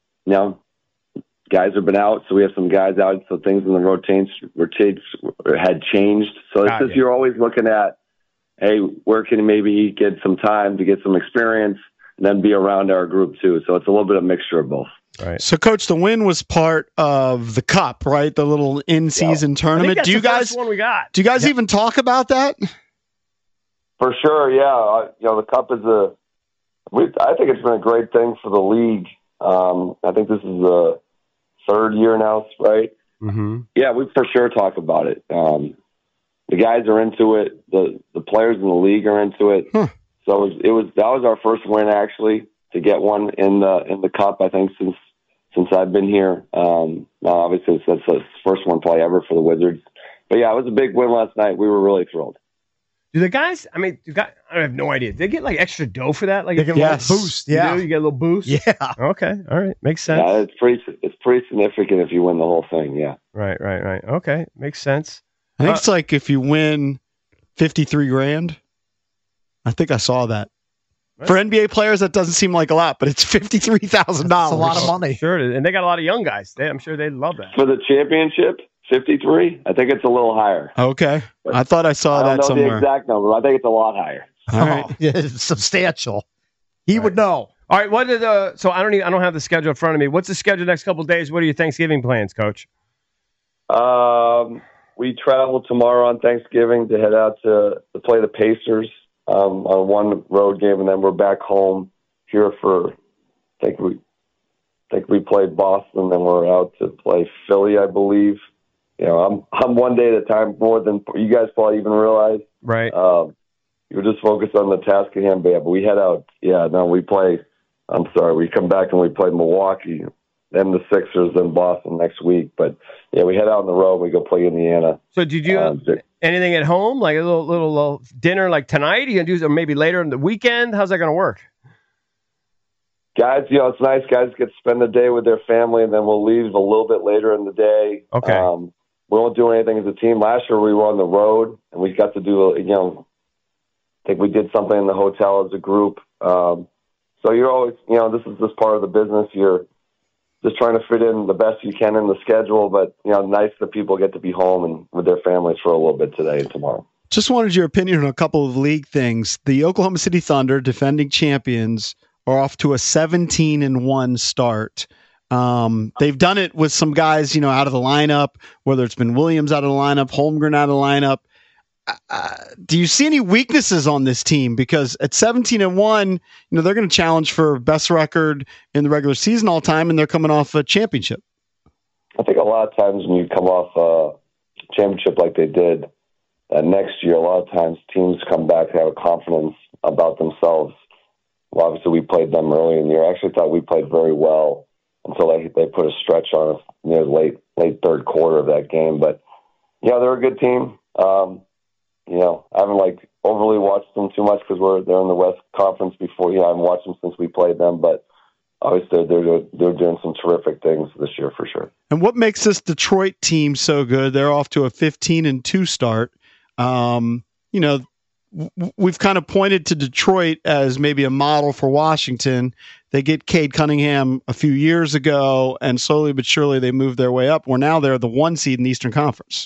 guys have been out, so we have some guys out, so things in the rotates had changed. So it's just you're always looking at, hey, where can maybe he get some time to get some experience and then be around our group too. So it's a little bit of a mixture of both. Right. So, Coach, the win was part of the Cup, right? The little in-season tournament. I think that's the first one we got. Do you guys even talk about that? For sure, yeah. The Cup is I think it's been a great thing for the league. I think this is the third year now, right? Mm-hmm. Yeah, we for sure talk about it. The guys are into it. The players in the league are into it. Huh. So that was our first win actually to get one in the Cup. I think since I've been here. Obviously that's the first one probably ever for the Wizards. But yeah, it was a big win last night. We were really thrilled. Do the guys? I have no idea. Do they get extra dough for that? They get a little boost. Yeah, you get a little boost. Yeah. Okay. All right. Makes sense. Yeah, it's pretty significant if you win the whole thing. Yeah. Right. Okay. Makes sense. I think it's if you win $53,000. I think I saw that. Right. For NBA players, that doesn't seem like a lot, but it's $53,000. That's a lot of money. Sure, and they got a lot of young guys. I'm sure they'd love that. For the championship, 53. I think it's a little higher. Okay, I thought I saw that somewhere. I don't know the exact number. I think it's a lot higher. All right, it's substantial. He would know. All right, what are so I don't have the schedule in front of me. What's the schedule next couple of days? What are your Thanksgiving plans, Coach? We travel tomorrow on Thanksgiving to head out to play the Pacers on one road game, and then we're back home here for. I think we played Boston, then we're out to play Philly, I believe. I'm one day at a time more than you guys probably even realize. Right. You're just focused on the task at hand, but we head out. Yeah, no, we play. I'm sorry, we come back and we play Milwaukee, then the Sixers, then Boston next week. But yeah, we head out on the road. We go play Indiana. So did you anything at home, like a little dinner, like tonight? Are you gonna do, or maybe later in the weekend? How's that gonna work? Guys, it's nice. Guys get to spend the day with their family, and then we'll leave a little bit later in the day. Okay. We won't do anything as a team. Last year we were on the road, and we got to do, I think we did something in the hotel as a group. So you're always, this is just part of the business. You're just trying to fit in the best you can in the schedule, but, nice that people get to be home and with their families for a little bit today and tomorrow. Just wanted your opinion on a couple of league things. The Oklahoma City Thunder, defending champions, are off to a 17-1 start. They've done it with some guys, out of the lineup, whether it's been Williams out of the lineup, Holmgren out of the lineup. Do you see any weaknesses on this team? Because at 17-1, they're going to challenge for best record in the regular season all time, and they're coming off a championship. I think a lot of times when you come off a championship like they did next year, a lot of times teams come back to have a confidence about themselves. Well, obviously, we played them early in the year. I actually thought we played very well until they put a stretch on us near the late third quarter of that game. But, they're a good team. I haven't overly watched them too much because they're in the West Conference before. I haven't watched them since we played them, but obviously they're doing some terrific things this year for sure. And what makes this Detroit team so good? They're off to a 15-2 start. We've kind of pointed to Detroit as maybe a model for Washington. They get Cade Cunningham a few years ago, and slowly but surely they move their way up. Where now they're the 1 seed in the Eastern Conference.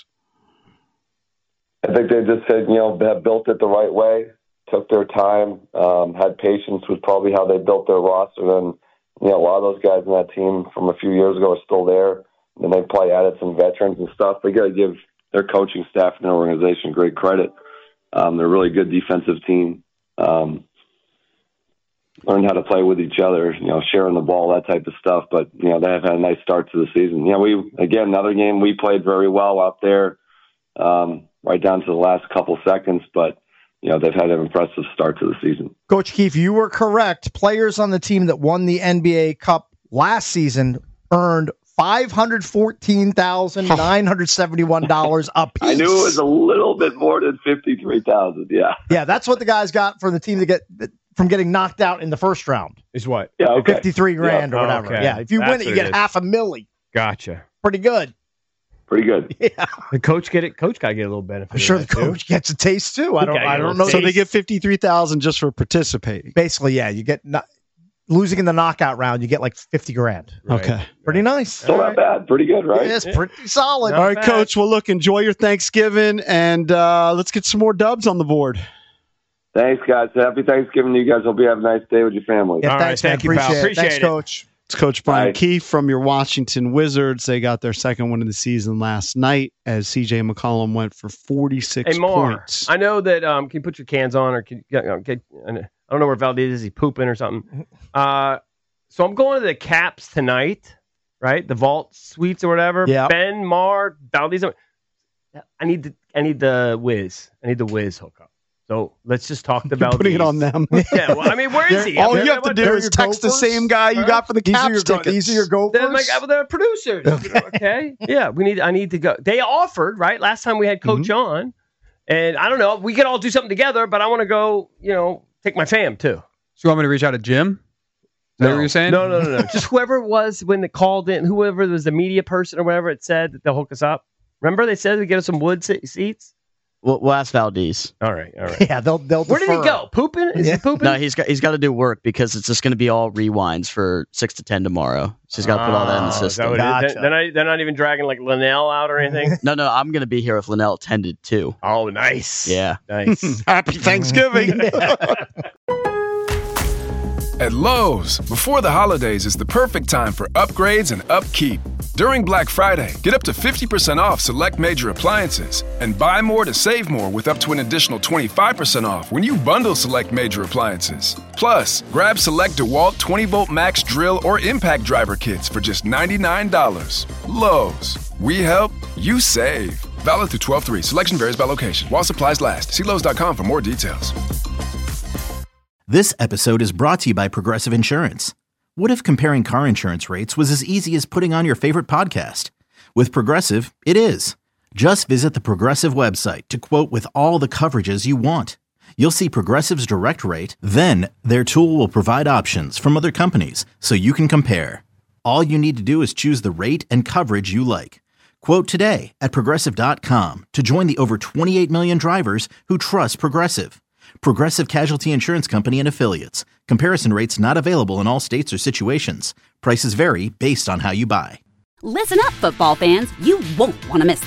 I think they just said, have built it the right way, took their time, had patience with probably how they built their roster. And, a lot of those guys in that team from a few years ago are still there. And they probably added some veterans and stuff. They got to give their coaching staff and their organization great credit. They're a really good defensive team. Learned how to play with each other, sharing the ball, that type of stuff. But, they have had a nice start to the season. Another game we played very well out there. Right down to the last couple seconds, but they've had an impressive start to the season. Coach Keefe, you were correct. Players on the team that won the NBA Cup last season earned $514,971 apiece. I knew it was a little bit more than $53,000. Yeah, yeah, that's what the guys got for the team to get from getting knocked out in the first round. Is what? Yeah, okay. $53,000 or whatever. Okay. Yeah, if you win it, you get $500,000. Gotcha. Pretty good. Pretty good. Yeah. The coach get it. Coach got to get a little benefit. I'm sure the coach gets a taste too. I don't know. So they get $53,000 just for participating. Basically, yeah. You get losing in the knockout round. You get like $50,000. Right. Okay, pretty nice. Still not bad. Pretty good, right? Yes, pretty solid. All right, Coach. Well, look, enjoy your Thanksgiving, and let's get some more dubs on the board. Thanks, guys. Happy Thanksgiving to you guys. Hope you have a nice day with your family. Yeah, thanks, man. Thank you, pal. Appreciate Thanks, it. Coach. It's Coach Brian Keefe from your Washington Wizards. They got their second win of the season last night as C.J. McCollum went for 46 points. I know that. Can you put your cans on, or I don't know where Valdez is. He pooping or something. So I'm going to the Caps tonight, right? The Vault Suites or whatever. Yeah. Ben, Mar, Valdez. I need the Wiz. I need the Wiz hookup. So let's just talk to Valdez. Putting it on them. Yeah, well, I mean, where is he? All you have to do is text the same guy you got for the Caps tickets. These are your Gophers? They're the producers. Okay. Yeah, I need to go. They offered, right? Last time we had Coach on. And I don't know. We could all do something together, but I want to go, take my fam too. So you want me to reach out to Jim? Is that what you're saying? No. Just whoever it was when they called in, whoever was the media person or whatever it said that they'll hook us up. Remember they said they'd get us some wood seats? We'll ask Valdez. All right. Yeah, they'll Where did he go? Pooping? Is he pooping? No, he's got to do work because it's just going to be all rewinds for 6 to 10 tomorrow. So he's got to put all that in the system. Gotcha. They're not even dragging like Linnell out or anything? No, I'm going to be here with Linnell attended too. Oh, nice. Yeah. Nice. Happy Thanksgiving. At Lowe's, before the holidays is the perfect time for upgrades and upkeep. During Black Friday, get up to 50% off select major appliances and buy more to save more with up to an additional 25% off when you bundle select major appliances. Plus, grab select DeWalt 20-volt max drill or impact driver kits for just $99. Lowe's. We help, you save. Valid through 12/3. Selection varies by location. While supplies last. See Lowe's.com for more details. This episode is brought to you by Progressive Insurance. What if comparing car insurance rates was as easy as putting on your favorite podcast? With Progressive, it is. Just visit the Progressive website to quote with all the coverages you want. You'll see Progressive's direct rate, then their tool will provide options from other companies so you can compare. All you need to do is choose the rate and coverage you like. Quote today at Progressive.com to join the over 28 million drivers who trust Progressive. Progressive Casualty Insurance Company and Affiliates. Comparison rates not available in all states or situations. Prices vary based on how you buy. Listen up, football fans. You won't want to miss this.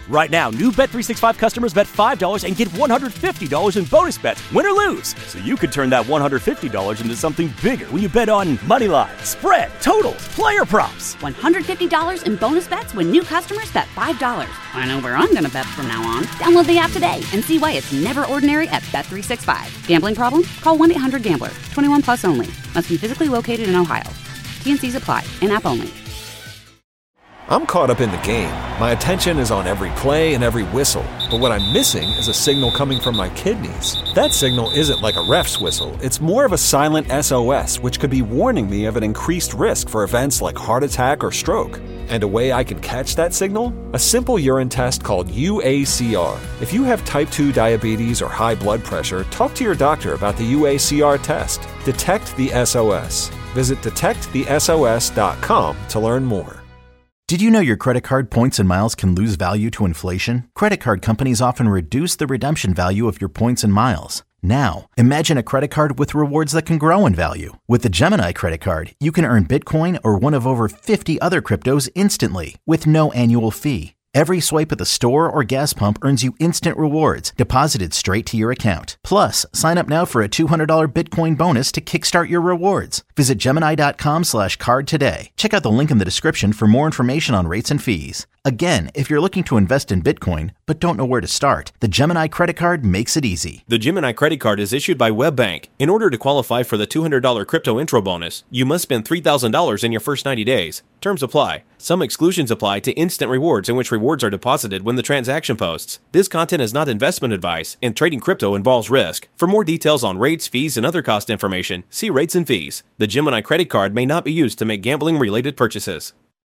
Right now, new Bet365 customers bet $5 and get $150 in bonus bets, win or lose. So you could turn that $150 into something bigger when you bet on money line, spread, totals, player props. $150 in bonus bets when new customers bet $5. I know where I'm going to bet from now on. Download the app today and see why it's never ordinary at Bet365. Gambling problem? Call 1-800-GAMBLER. 21 plus only. Must be physically located in Ohio. T&Cs apply. In-app only. I'm caught up in the game. My attention is on every play and every whistle. But what I'm missing is a signal coming from my kidneys. That signal isn't like a ref's whistle. It's more of a silent SOS, which could be warning me of an increased risk for events like heart attack or stroke. And a way I can catch that signal? A simple urine test called UACR. If you have type 2 diabetes or high blood pressure, talk to your doctor about the UACR test. Detect the SOS. Visit detectthesos.com to learn more. Did you know your credit card points and miles can lose value to inflation? Credit card companies often reduce the redemption value of your points and miles. Now, imagine a credit card with rewards that can grow in value. With the Gemini credit card, you can earn Bitcoin or one of over 50 other cryptos instantly with no annual fee. Every swipe at the store or gas pump earns you instant rewards deposited straight to your account. Plus, sign up now for a $200 Bitcoin bonus to kickstart your rewards. Visit Gemini.com/card today. Check out the link in the description for more information on rates and fees. Again, if you're looking to invest in Bitcoin but don't know where to start, the Gemini credit card makes it easy. The Gemini credit card is issued by WebBank. In order to qualify for the $200 crypto intro bonus, you must spend $3,000 in your first 90 days. Terms apply. Some exclusions apply to instant rewards in which rewards are deposited when the transaction posts. This content is not investment advice, and trading crypto involves risk. For more details on rates, fees, and other cost information, see rates and fees. The Gemini credit card may not be used to make gambling-related purchases.